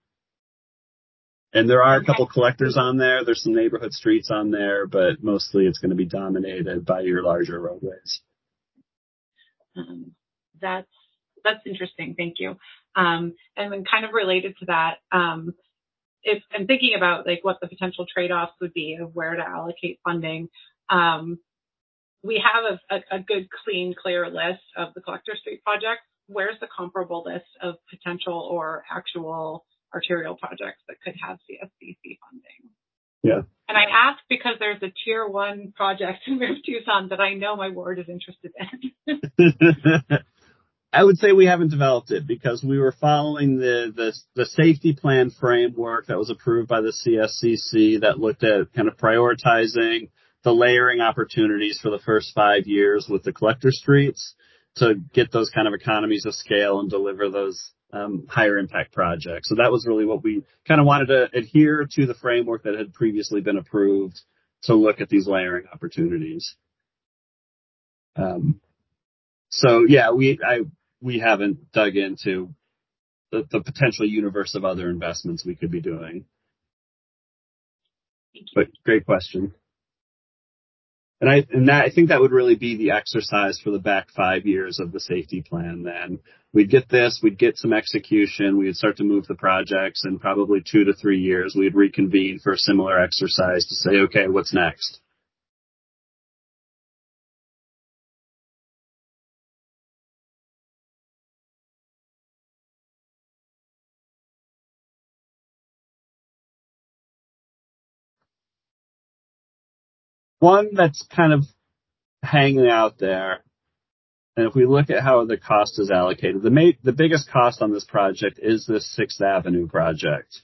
And there are a couple collectors on there. There's some neighborhood streets on there, but mostly it's going to be dominated by your larger roadways. Um, that's that's interesting. Thank you. Um, and then kind of related to that, um, if I'm thinking about like what the potential trade-offs would be of where to allocate funding, um, we have a, a, a good, clean, clear list of the collector street projects. Where's the comparable list of potential or actual arterial projects that could have C S B C funding? Yeah. And I ask because there's a tier one project in Move Tucson that I know my ward is interested in. I would say we haven't developed it because we were following the, the, the safety plan framework that was approved by the C S C C that looked at kind of prioritizing the layering opportunities for the first five years with the collector streets to get those kind of economies of scale and deliver those um, higher impact projects. So that was really what we kind of wanted to adhere to, the framework that had previously been approved to look at these layering opportunities. Um, so yeah, we, I, we haven't dug into the, the potential universe of other investments we could be doing. But great question. And I, and that, I think that would really be the exercise for the back five years of the safety plan. Then we'd get this, we'd get some execution, we'd start to move the projects, and probably two to three years we'd reconvene for a similar exercise to say, okay, what's next? One that's kind of hanging out there, and if we look at how the cost is allocated, the ma- the biggest cost on this project is this Sixth Avenue project.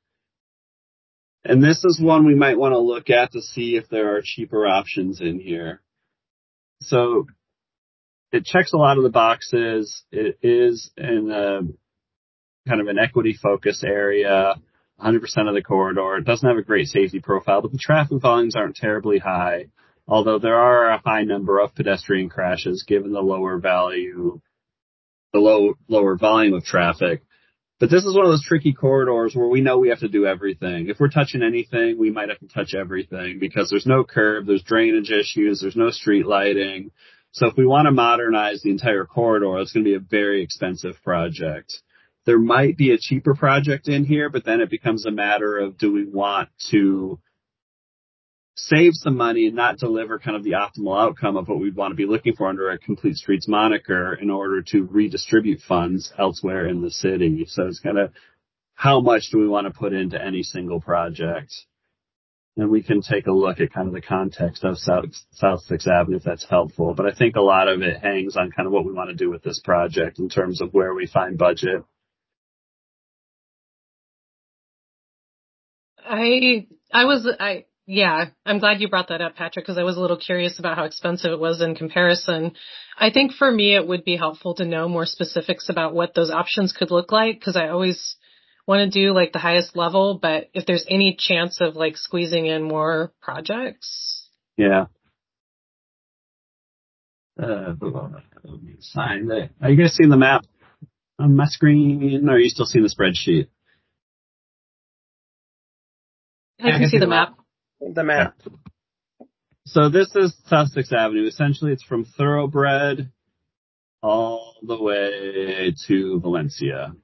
And this is one we might want to look at to see if there are cheaper options in here. So it checks a lot of the boxes. It is in a kind of an equity focus area, one hundred percent of the corridor. It doesn't have a great safety profile, but the traffic volumes aren't terribly high, although there are a high number of pedestrian crashes given the lower value, the low, lower volume of traffic. But this is one of those tricky corridors where we know we have to do everything. If we're touching anything, we might have to touch everything because there's no curb, there's drainage issues, there's no street lighting. So if we want to modernize the entire corridor, it's going to be a very expensive project. there might be a cheaper project in here, but then it becomes a matter of, do we want to save some money and not deliver kind of the optimal outcome of what we'd want to be looking for under a Complete Streets moniker in order to redistribute funds elsewhere in the city. So it's kind of, how much do we want to put into any single project? And we can take a look at kind of the context of South, South sixth Avenue if that's helpful. But I think a lot of it hangs on kind of what we want to do with this project in terms of where we find budget. I, I was, I, yeah, I'm glad you brought that up, Patrick, because I was a little curious about how expensive it was in comparison. I think for me, it would be helpful to know more specifics about what those options could look like, because I always want to do like the highest level, but if there's any chance of like squeezing in more projects. Yeah. Uh, sign that. Are you guys seeing the map on my screen, or are you still seeing the spreadsheet? I can, I can see, see the map. map. The map. So this is South sixth Avenue. Essentially, it's from Thoroughbred all the way to Valencia.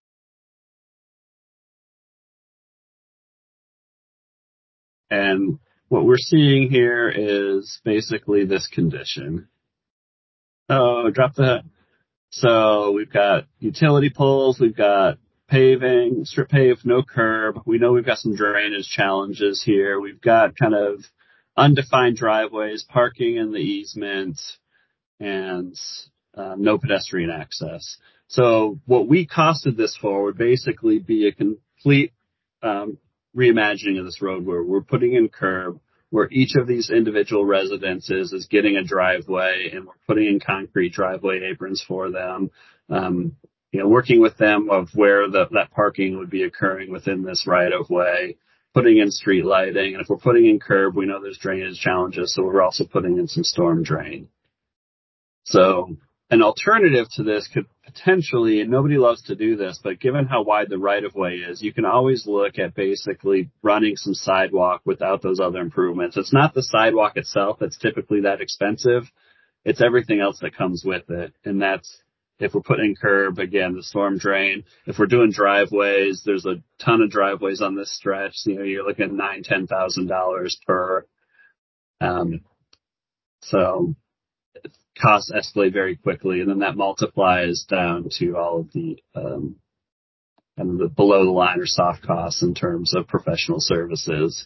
And what we're seeing here is basically this condition. Oh, drop that. So we've got utility poles, we've got paving, strip paved, no curb. We know we've got some drainage challenges here. We've got kind of undefined driveways, parking in the easement, and um, no pedestrian access. So what we costed this for would basically be a complete um, reimagining of this road where we're putting in curb, where each of these individual residences is getting a driveway, and we're putting in concrete driveway aprons for them. Um, you know, working with them of where the, that parking would be occurring within this right of way, putting in street lighting. And if we're putting in curb, we know there's drainage challenges, so we're also putting in some storm drain. So an alternative to this could potentially, and nobody loves to do this, but given how wide the right of way is, you can always look at basically running some sidewalk without those other improvements. It's not the sidewalk itself that's typically that expensive. It's everything else that comes with it. And that's, if we're putting curb, again, the storm drain. If we're doing driveways, there's a ton of driveways on this stretch. You know, you're looking at nine, ten thousand dollars per. Um, so costs escalate very quickly, and then that multiplies down to all of the um, kind of the below the line or soft costs in terms of professional services.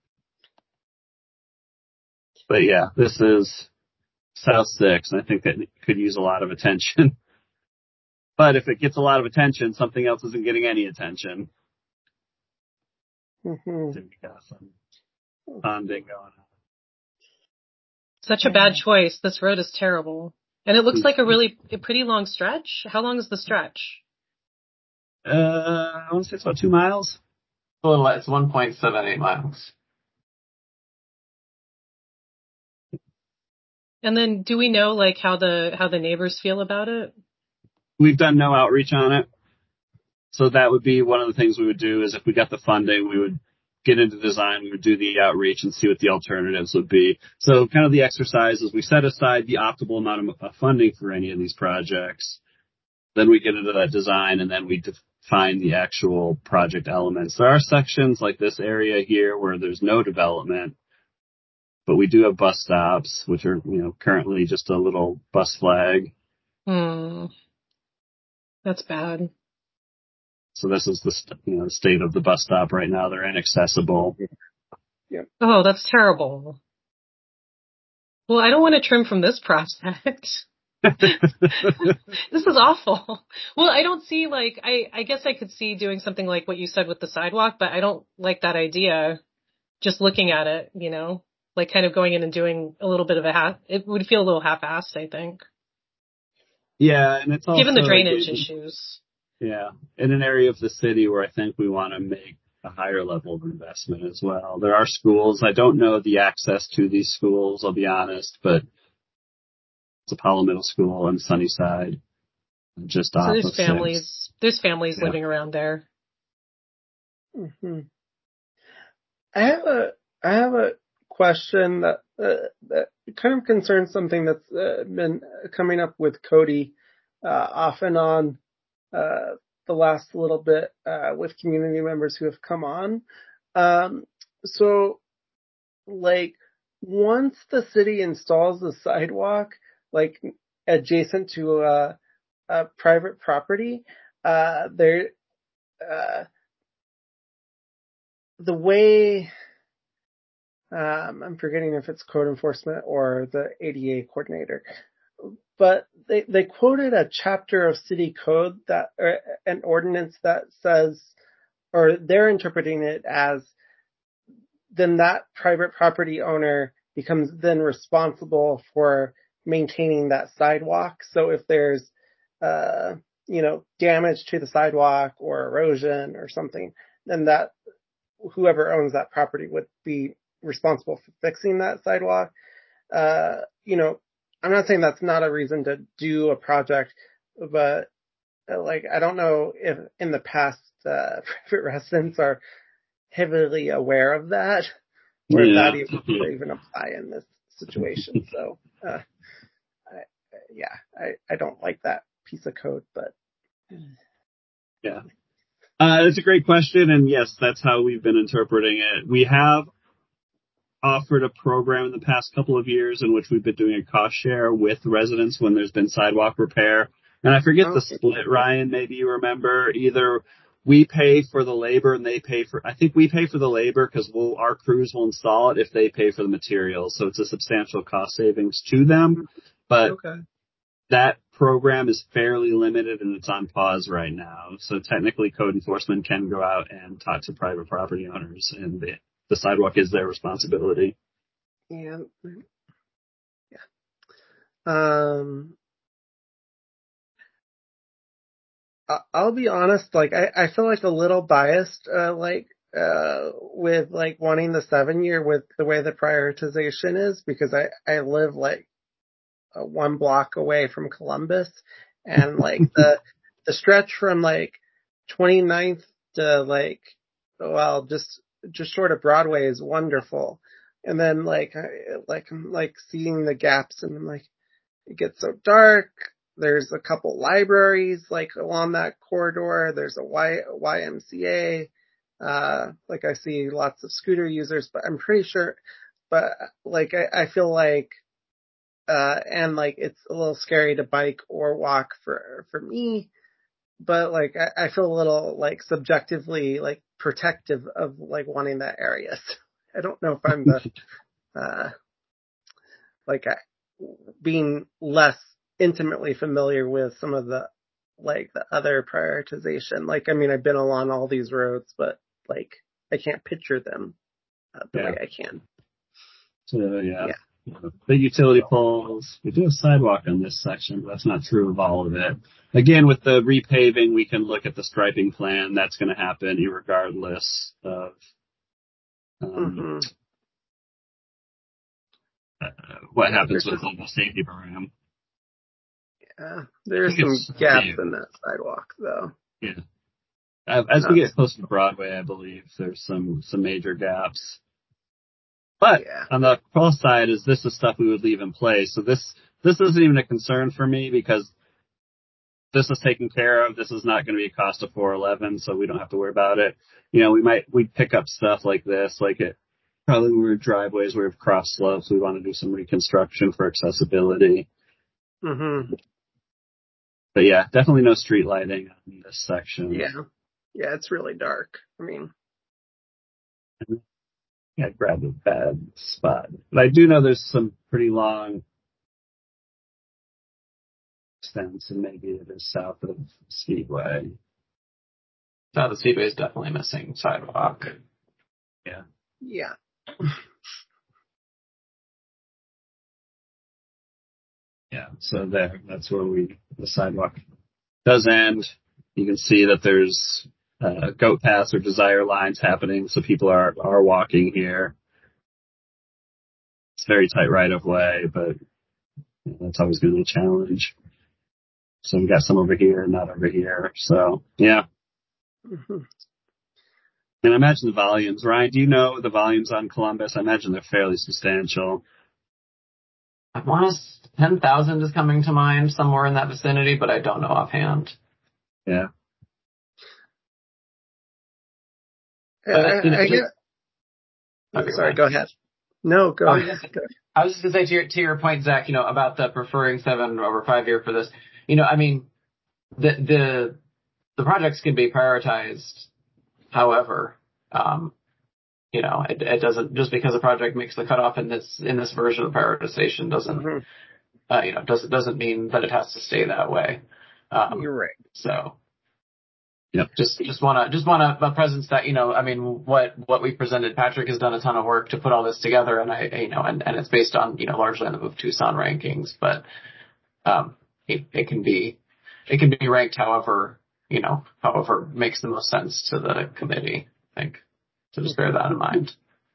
But yeah, this is South sixth, and I think that could use a lot of attention. But if it gets a lot of attention, something else isn't getting any attention. Mm-hmm. We've got some bonding going on. Such a bad choice. This road is terrible. And it looks like a really a pretty long stretch. How long is the stretch? Uh, I want to say it's about two miles. A little less, one point seven eight miles. And then do we know like how the how the neighbors feel about it? We've done no outreach on it. So that would be one of the things we would do is if we got the funding, we would get into design, we would do the outreach and see what the alternatives would be. So kind of the exercise is we set aside the optimal amount of funding for any of these projects. Then we get into that design and then we define the actual project elements. There are sections like this area here where there's no development, but we do have bus stops, which are, you know, currently just a little bus flag. Hmm. That's bad. So this is the you know the state of the bus stop right now. They're inaccessible. Yeah. Oh, that's terrible. Well, I don't want to trim from this prospect. This is awful. Well, I don't see like I I guess I could see doing something like what you said with the sidewalk, but I don't like that idea. Just looking at it, you know, like kind of going in and doing a little bit of a half. It would feel a little half-assed, I think. Yeah, and it's also given the drainage like, issues. Yeah, in an area of the city where I think we want to make a higher level of investment as well. There are schools. I don't know the access to these schools, I'll be honest, but it's Apollo Middle School and Sunnyside, just so off there's of families. six. There's families Yeah. living around there. Mm-hmm. I have a I have a question that uh, that kind of concerns something that's uh, been coming up with Cody uh, off and on. Uh, the last little bit uh, with community members who have come on. Um, so, like, once the city installs the sidewalk, like adjacent to a, a private property, uh, there, uh, the way, um, I'm forgetting if it's code enforcement or the A D A coordinator, but they, they quoted a chapter of city code that, or an ordinance that says, or they're interpreting it as, then that private property owner becomes then responsible for maintaining that sidewalk. So if there's, uh, you know, damage to the sidewalk or erosion or something, then that whoever owns that property would be responsible for fixing that sidewalk. Uh, you know, I'm not saying that's not a reason to do a project, but uh, like, I don't know if in the past, uh, private residents are heavily aware of that, or if Yeah. that even, would even apply in this situation. So, uh, I, yeah, I, I don't like that piece of code, but. Yeah. Uh, it's a great question. And yes, that's how we've been interpreting it. We have offered a program in the past couple of years in which we've been doing a cost share with residents when there's been sidewalk repair. And I forget the split, Ryan, maybe you remember. Either we pay for the labor and they pay for, I think we pay for the labor because we'll, our crews will install it if they pay for the materials. So it's a substantial cost savings to them. But okay. That program is fairly limited and it's on pause right now. So technically code enforcement can go out and talk to private property owners, and the, the sidewalk is their responsibility. Yeah. Yeah. Um, I'll be honest, like, I, I feel like a little biased, uh, like, uh, with like wanting the seven year with the way the prioritization is, because I, I live like uh, one block away from Columbus, and like the, the stretch from like twenty-ninth to like, well, just, just short of Broadway is wonderful. And then like, I, like, I'm like seeing the gaps, and I'm like, it gets so dark. There's a couple libraries like along that corridor. There's a y- Y M C A. Uh, like I see lots of scooter users, but I'm pretty sure, but like I, I feel like, uh, and like it's a little scary to bike or walk for, for me, but like I, I feel a little like subjectively like protective of like wanting that area. So I don't know if I'm the, uh, like I, being less intimately familiar with some of the, like the other prioritization. Like, I mean, I've been along all these roads, but like, I can't picture them uh, the Yeah. way I can. So yeah. Yeah. The utility poles. We do have sidewalk on this section, but that's not true of all of it. Again, with the repaving, we can look at the striping plan. That's going to happen regardless of, um, mm-hmm. uh, what yeah, happens with the safety program. Yeah, there's some gaps yeah. in that sidewalk, though. Yeah. As we get closer to Broadway, I believe there's some, some major gaps. But yeah. On the plus side is this is stuff we would leave in place. So this, this isn't even a concern for me because this is taken care of. This is not going to be a cost of four eleven, so we don't have to worry about it. You know, we might, we'd pick up stuff like this, like it, probably when we're driveways where we have cross slopes, we want to do some reconstruction for accessibility. Mm-hmm. But yeah, definitely no street lighting on this section. Yeah. Yeah, it's really dark. I mean, yeah, grab a bad spot. But I do know there's some pretty long extents, and maybe it is south of Speedway. South of Speedway is definitely missing sidewalk. Yeah. Yeah. Yeah, so there, that's where we, the sidewalk does end. You can see that there's uh, goat paths or desire lines happening, so people are, are walking here. It's very tight right of way, but you know, that's always going to be a challenge. So we got some over here, not over here. So yeah. Mm-hmm. And I imagine the volumes. Ryan, do you know the volumes on Columbus? I imagine they're fairly substantial. I want to, ten thousand is coming to mind, somewhere in that vicinity, but I don't know offhand. Yeah. But, you know, I, I just, get, okay, sorry, go ahead. No, go I was ahead. just, I was just gonna say to your, to your point, Zach, you know, about the preferring seven over five year for this. You know, I mean, the the the projects can be prioritized. However, um, you know, it, it doesn't just because a project makes the cutoff in this in this version of prioritization doesn't Mm-hmm. uh, you know doesn't doesn't mean that it has to stay that way. Um, You're right. So. Yep. Just, just want to, just want a, a presence that, you know, I mean, what, what we presented, Patrick has done a ton of work to put all this together, and I, you know, and, and it's based on, you know, largely on the Move Tucson rankings, but, um, it, it can be, it can be ranked however, you know, however makes the most sense to the committee, I think. So just bear that in mind.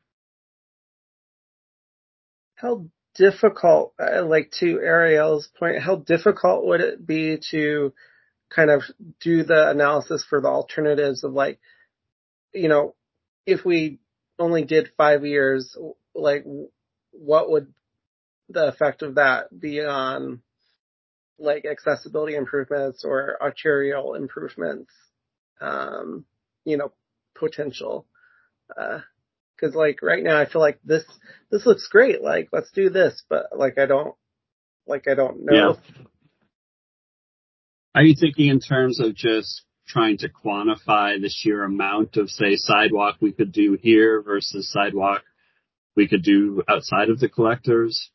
How difficult, uh, like to Ariel's point, how difficult would it be to kind of do the analysis for the alternatives of like, you know, if we only did five years, like what would the effect of that be on like accessibility improvements or arterial improvements, um, you know, potential? Uh, cause like right now I feel like this, this looks great. Like, let's do this, but like, I don't, like, I don't know. Yeah. Are you thinking in terms of just trying to quantify the sheer amount of, say, sidewalk we could do here versus sidewalk we could do outside of the collectors?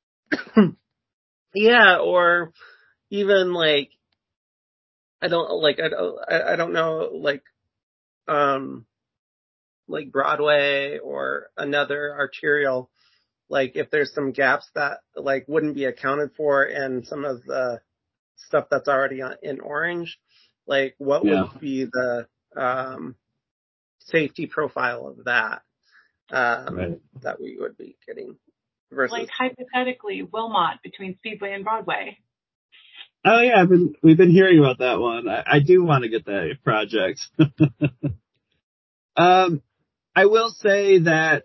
Yeah. Or even like, I don't like, I don't, I, I don't know, like, um, like Broadway or another arterial, like if there's some gaps that like wouldn't be accounted for in some of the stuff that's already on, in orange, like what Yeah. would be the um, safety profile of that um, Right. that we would be getting versus Like hypothetically, Wilmot between Speedway and Broadway. Oh yeah, I've been, we've been hearing about that one. I, I do want to get that project. um, I will say that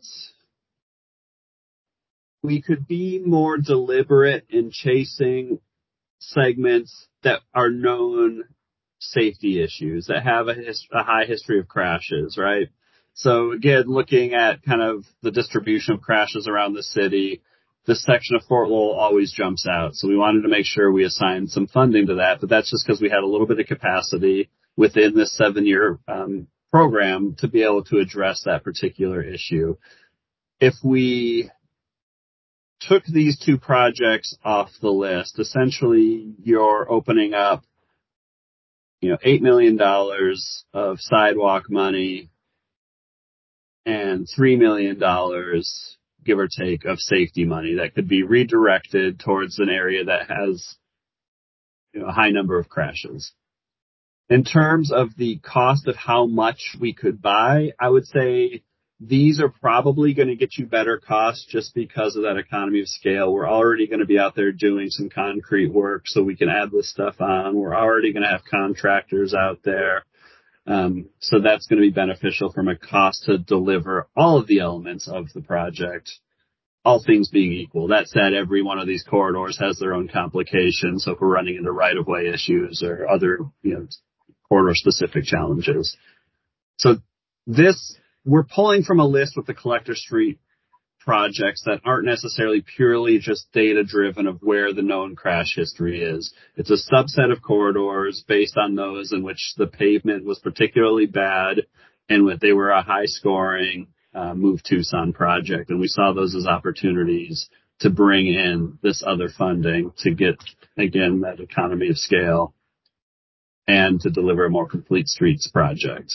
we could be more deliberate in chasing segments that are known safety issues that have a, his, a high history of crashes, right? So again, looking at kind of the distribution of crashes around the city, this section of Fort Lowell always jumps out. So we wanted to make sure we assigned some funding to that, but that's just because we had a little bit of capacity within this seven-year um, program to be able to address that particular issue. If we took these two projects off the list, essentially you're opening up, you know, eight million dollars of sidewalk money and three million dollars, give or take, of safety money that could be redirected towards an area that has, you know, a high number of crashes. In terms of the cost of how much we could buy, I would say these are probably going to get you better costs just because of that economy of scale. We're already going to be out there doing some concrete work so we can add this stuff on. We're already going to have contractors out there. Um, so that's going to be beneficial from a cost to deliver all of the elements of the project, all things being equal. That said, every one of these corridors has their own complications. So if we're running into right-of-way issues or other, you know, corridor-specific challenges. So this, we're pulling from a list with the Collector Street projects that aren't necessarily purely just data-driven of where the known crash history is. It's a subset of corridors based on those in which the pavement was particularly bad and they were a high-scoring uh, Move Tucson project. And we saw those as opportunities to bring in this other funding to get, again, that economy of scale and to deliver a more complete streets project.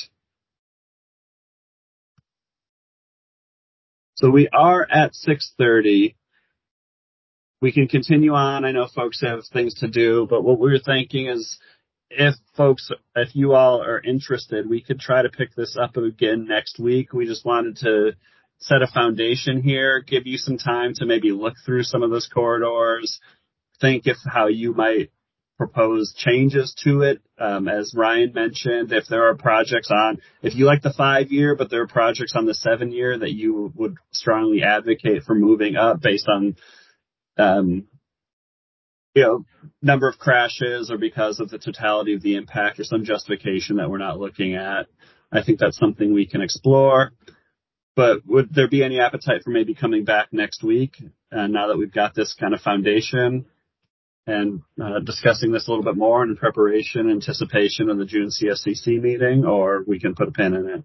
So we are at six thirty. We can continue on. I know folks have things to do, but what we were thinking is if folks, if you all are interested, we could try to pick this up again next week. We just wanted to set a foundation here, give you some time to maybe look through some of those corridors, think if how you might propose changes to it. Um, as Ryan mentioned, if there are projects on, if you like the five year, but there are projects on the seven year that you would strongly advocate for moving up based on, um, you know, number of crashes or because of the totality of the impact or some justification that we're not looking at. I think that's something we can explore. But would there be any appetite for maybe coming back next week, uh, now that we've got this kind of foundation, and uh, discussing this a little bit more in preparation, anticipation of the June C S C C meeting, or we can put a pin in it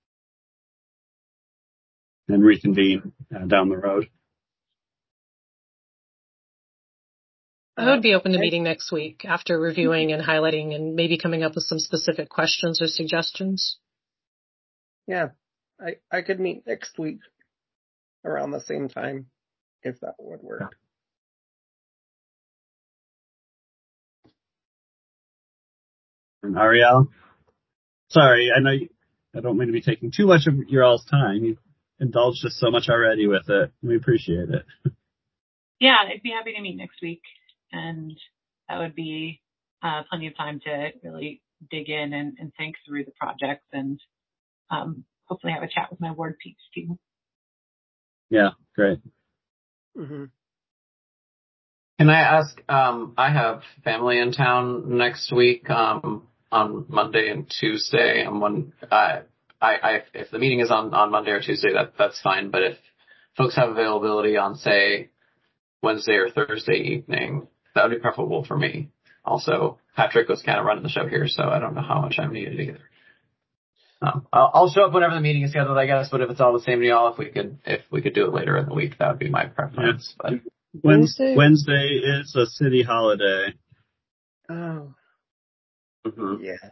and reconvene uh, down the road? I would be open to meeting next week after reviewing and highlighting and maybe coming up with some specific questions or suggestions. Yeah, I, I could meet next week around the same time, if that would work. And Ariel? Sorry, I know you, I don't mean to be taking too much of your all's time. You've indulged us so much already with it. We appreciate it. Yeah, I'd be happy to meet next week, and that would be uh, plenty of time to really dig in and, and think through the projects, and um, hopefully have a chat with my ward peeps too. Yeah, great. Mm-hmm. Can I ask, um, I have family in town next week, um, on Monday and Tuesday. And when, uh, I, I, if the meeting is on, on Monday or Tuesday, that, that's fine. But if folks have availability on, say, Wednesday or Thursday evening, that would be preferable for me. Also, Patrick was kind of running the show here, so I don't know how much I'm needed either. Um, I'll, I'll show up whenever the meeting is scheduled, I guess. But if it's all the same to y'all, if we could, if we could do it later in the week, that would be my preference. Yeah. But Wednesday? Wednesday is a city holiday. Oh. Mm-hmm. Yeah.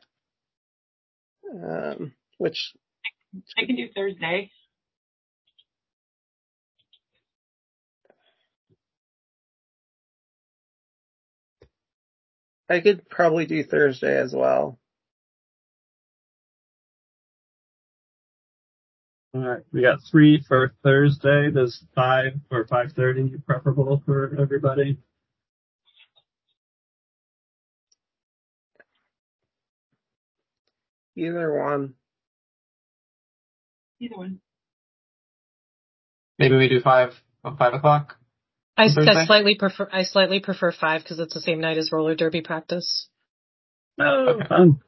Um, which I can do Thursday. I could probably do Thursday as well. All right, we got three for Thursday. Does five or five thirty preferable for everybody? Either one. Either one. maybe we do five, five o'clock. I, Thursday? I slightly prefer I slightly prefer five because it's the same night as roller derby practice. Oh, Okay. fun.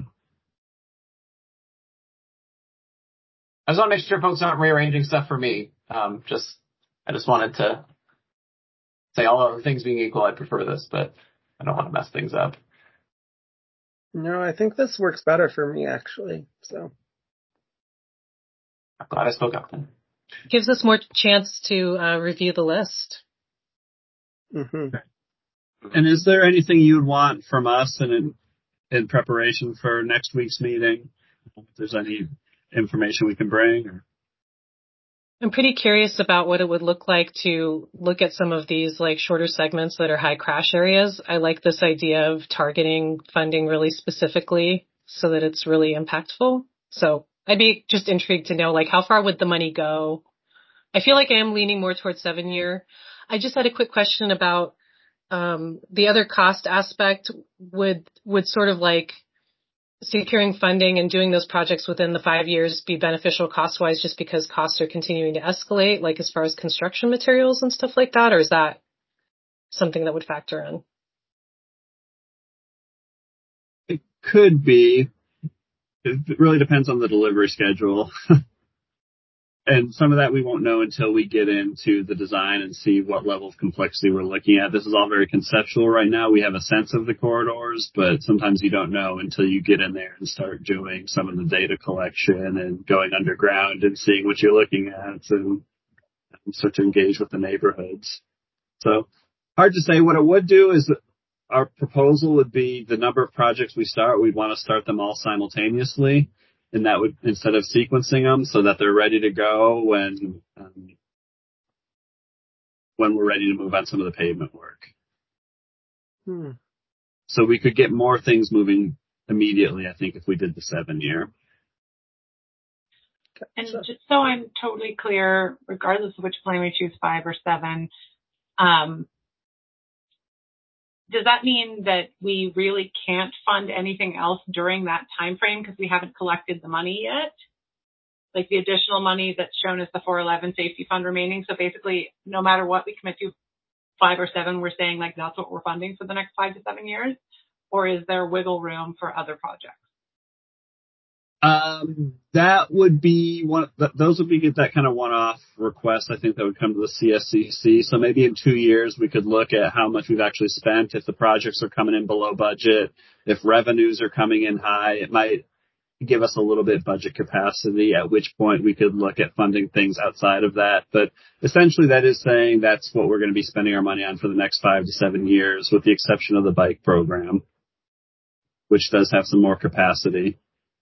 I just want to make sure folks aren't rearranging stuff for me. Um, just, I just wanted to say all other things being equal, I prefer this, but I don't want to mess things up. No, I think this works better for me actually. So I'm glad I spoke up then. Gives us more chance to uh, review the list. mm-hmm. And is there anything you'd want from us in in preparation for next week's meeting? If there's any information we can bring? Or? I'm pretty curious about what it would look like to look at some of these like shorter segments that are high crash areas. I like this idea of targeting funding really specifically so that it's really impactful. So I'd be just intrigued to know like how far would the money go? I feel like I am leaning more towards seven year. I just had a quick question about um, the other cost aspect. Would would sort of like securing funding and doing those projects within the five years be beneficial cost-wise just because costs are continuing to escalate, like as far as construction materials and stuff like that? Or is that something that would factor in? It could be. It really depends on the delivery schedule. And some of that we won't know until we get into the design and see what level of complexity we're looking at. This is all very conceptual right now. We have a sense of the corridors, but sometimes you don't know until you get in there and start doing some of the data collection and going underground and seeing what you're looking at and, and start to engage with the neighborhoods. So hard to say. What it would do is our proposal would be the number of projects we start, we'd want to start them all simultaneously. And that would, instead of sequencing them so that they're ready to go when, um, when we're ready to move on some of the pavement work. Hmm. So we could get more things moving immediately, I think, if we did the seven year. And just so I'm totally clear, regardless of which plan we choose, five or seven, um, does that mean that we really can't fund anything else during that time frame because we haven't collected the money yet? Like the additional money that's shown as the four eleven safety fund remaining. So basically, no matter what we commit to, five or seven, we're saying like that's what we're funding for the next five to seven years? Or is there wiggle room for other projects? Um, that would be one. Th- those would be that kind of one-off request. I think that would come to the C S C C. So maybe in two years we could look at how much we've actually spent. If the projects are coming in below budget, if revenues are coming in high, it might give us a little bit budget capacity. At which point we could look at funding things outside of that. But essentially, that is saying that's what we're going to be spending our money on for the next five to seven years, with the exception of the bike program, which does have some more capacity.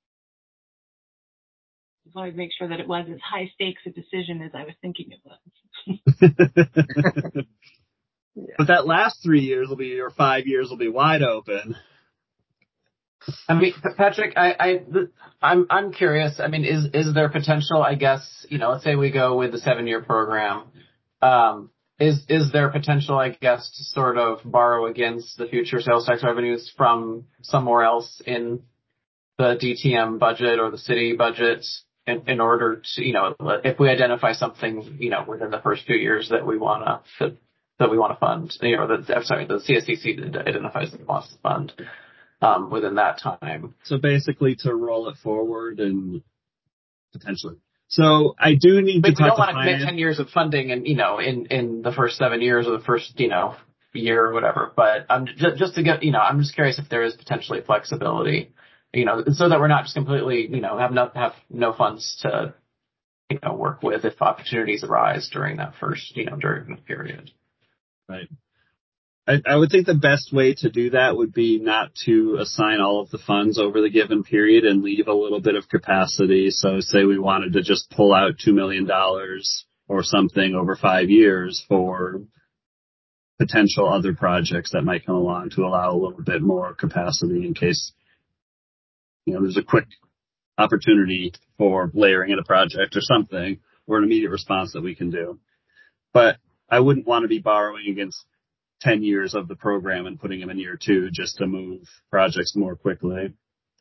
I wanted to make sure that it was as high stakes a decision as I was thinking it was. Yeah. But that last three years will be, or five years will be wide open. I mean, Patrick, I, I, I'm, I'm curious. I mean, is, is there potential, I guess, you know, let's say we go with the seven year program. Um, is, is there potential, I guess, to sort of borrow against the future sales tax revenues from somewhere else in the D T M budget or the city budget in, in order to, you know, if we identify something, you know, within the first few years that we want to, that we want to fund, you know, that, I'm sorry, the C S C C identifies that it wants to fund. Um, within that time. So basically to roll it forward and potentially. So I do need but to talk to we don't want to finance. commit ten years of funding and, you know, in, in the first seven years or the first, you know, year or whatever. But I'm just, just to get, you know, I'm just curious if there is potentially flexibility, you know, so that we're not just completely, you know, have no, have no funds to, you know, work with if opportunities arise during that first, you know, during the period. Right. I, I would think the best way to do that would be not to assign all of the funds over the given period and leave a little bit of capacity. So say we wanted to just pull out two million dollars or something over five years for potential other projects that might come along to allow a little bit more capacity in case, you know, there's a quick opportunity for layering in a project or something, or an immediate response that we can do. But I wouldn't want to be borrowing against ten years of the program and putting them in year two just to move projects more quickly.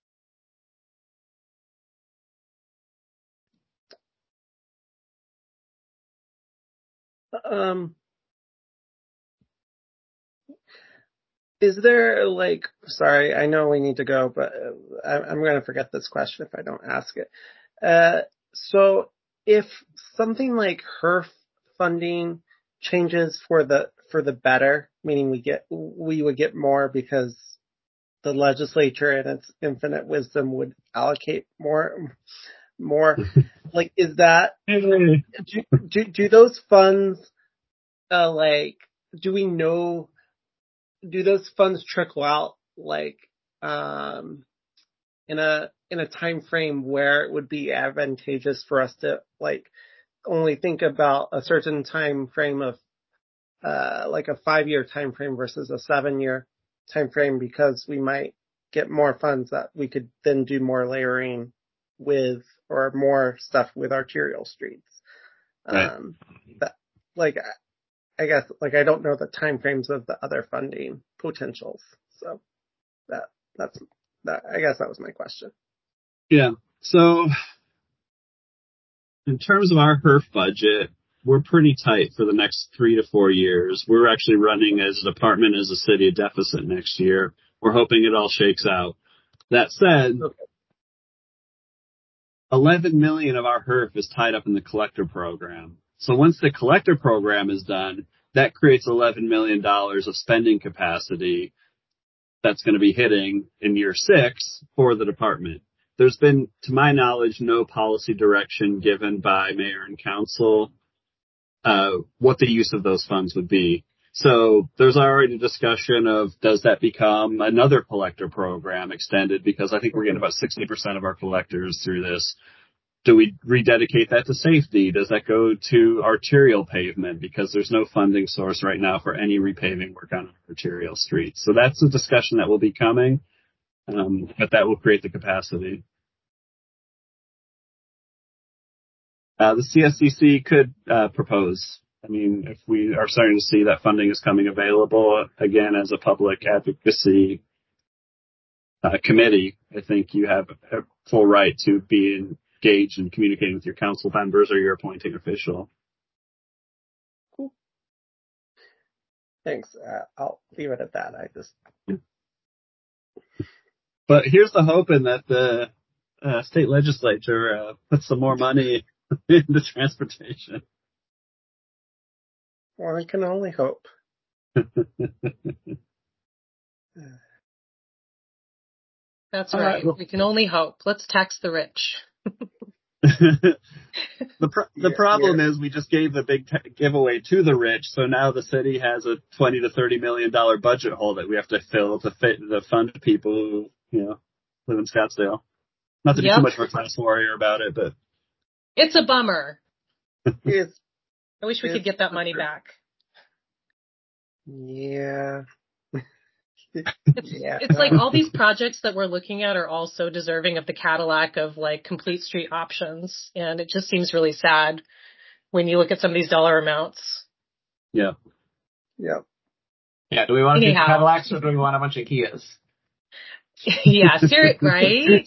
Um, is there like, sorry, I know we need to go, but I, I'm going to forget this question if I don't ask it. Uh, so if something like H E R F funding changes for the, for the better, meaning we get, we would get more because the legislature in its infinite wisdom would allocate more, more, like, is that, do, do, do those funds, uh, like, do we know, do those funds trickle out, like, um, in a, in a time frame where it would be advantageous for us to, like, only think about a certain time frame of, uh, like a five year time frame versus a seven year time frame, because we might get more funds that we could then do more layering with, or more stuff with arterial streets. Right. Um, that, like, I guess, like, I don't know the time frames of the other funding potentials. So that, that's, that, I guess that was my question. Yeah. So in terms of our H E R F budget, we're pretty tight for the next three to four years. We're actually running as a department, as a city, a deficit next year. We're hoping it all shakes out. That said, okay. eleven million of our H E R F is tied up in the collector program. So once the collector program is done, that creates eleven million dollars of spending capacity that's going to be hitting in year six for the department. There's been, to my knowledge, no policy direction given by mayor and council uh what the use of those funds would be. So there's already discussion of, does that become another collector program extended? Because I think we're getting about sixty percent of our collectors through this. Do we rededicate that to safety? Does that go to arterial pavement? Because there's no funding source right now for any repaving work on arterial streets. So that's a discussion that will be coming, um, but that will create the capacity. Uh, the C S C C could uh, propose. I mean, if we are starting to see that funding is coming available, again, as a public advocacy uh, committee, I think you have a full right to be engaged in communicating with your council members or your appointing official. Cool. Thanks. Uh, I'll leave it at that. I just. But here's the hoping that the uh, state legislature uh, puts some more money into transportation. Well, I can only hope. That's All right. right, well- We can only hope. Let's tax the rich. the pro- the Yeah, problem yeah. is we just gave the big t- giveaway to the rich, so now the city has a twenty to thirty million dollar budget hole that we have to fill to fit to fund people who you know live in Scottsdale. Not to be Yep. too much of a class warrior about it, but It's a bummer. It's, I wish we It's could get that money back. yeah. It's, Yeah. it's like all these projects that we're looking at are all so deserving of the Cadillac of like complete street options. And it just seems really sad when you look at some of these dollar amounts. yeah. Yep. Yeah, do we want to see Anyhow. Cadillacs or do we want a bunch of Kias? Yeah, ser- right?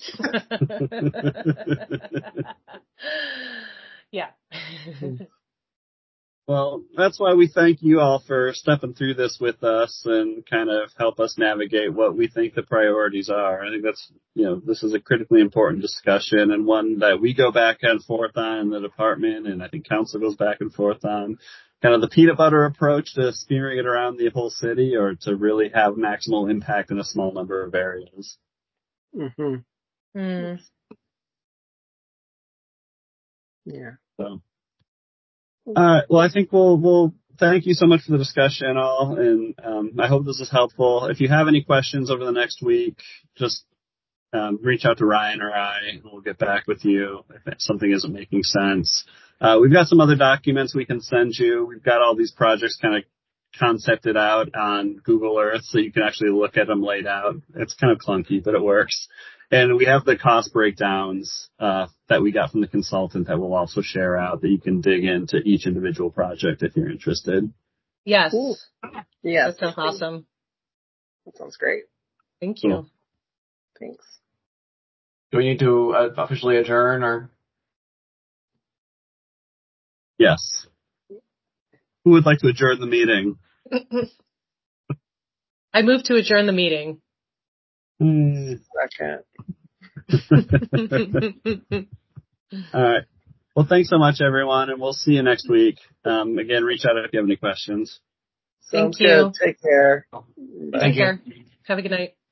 Yeah. Well, that's why we thank you all for stepping through this with us and kind of help us navigate what we think the priorities are. I think that's, you know, this is a critically important discussion and one that we go back and forth on in the department, and I think council goes back and forth on. Kind of the peanut butter approach to steering it around the whole city, or to really have maximal impact in a small number of areas. Mm-hmm. Mm. Yeah. So. All right. Well, I think we'll we'll thank you so much for the discussion, all, and um, I hope this is helpful. If you have any questions over the next week, just um, reach out to Ryan or I, and we'll get back with you if something isn't making sense. Uh, we've got some other documents we can send you. We've got all these projects kind of concepted out on Google Earth, so you can actually look at them laid out. It's kind of clunky, but it works. And we have the cost breakdowns uh, that we got from the consultant that we'll also share out, that you can dig into each individual project if you're interested. Yes. Cool. Yeah. That sounds awesome. That sounds great. Thank you. Cool. Thanks. Do we need to uh, officially adjourn or? Yes. Who would like to adjourn the meeting? I move to adjourn the meeting. Second. All right. Well, thanks so much, everyone, and we'll see you next week. Um, again, reach out if you have any questions. Thank Sounds you. good. Take care. Thank Take you. care. Have a good night.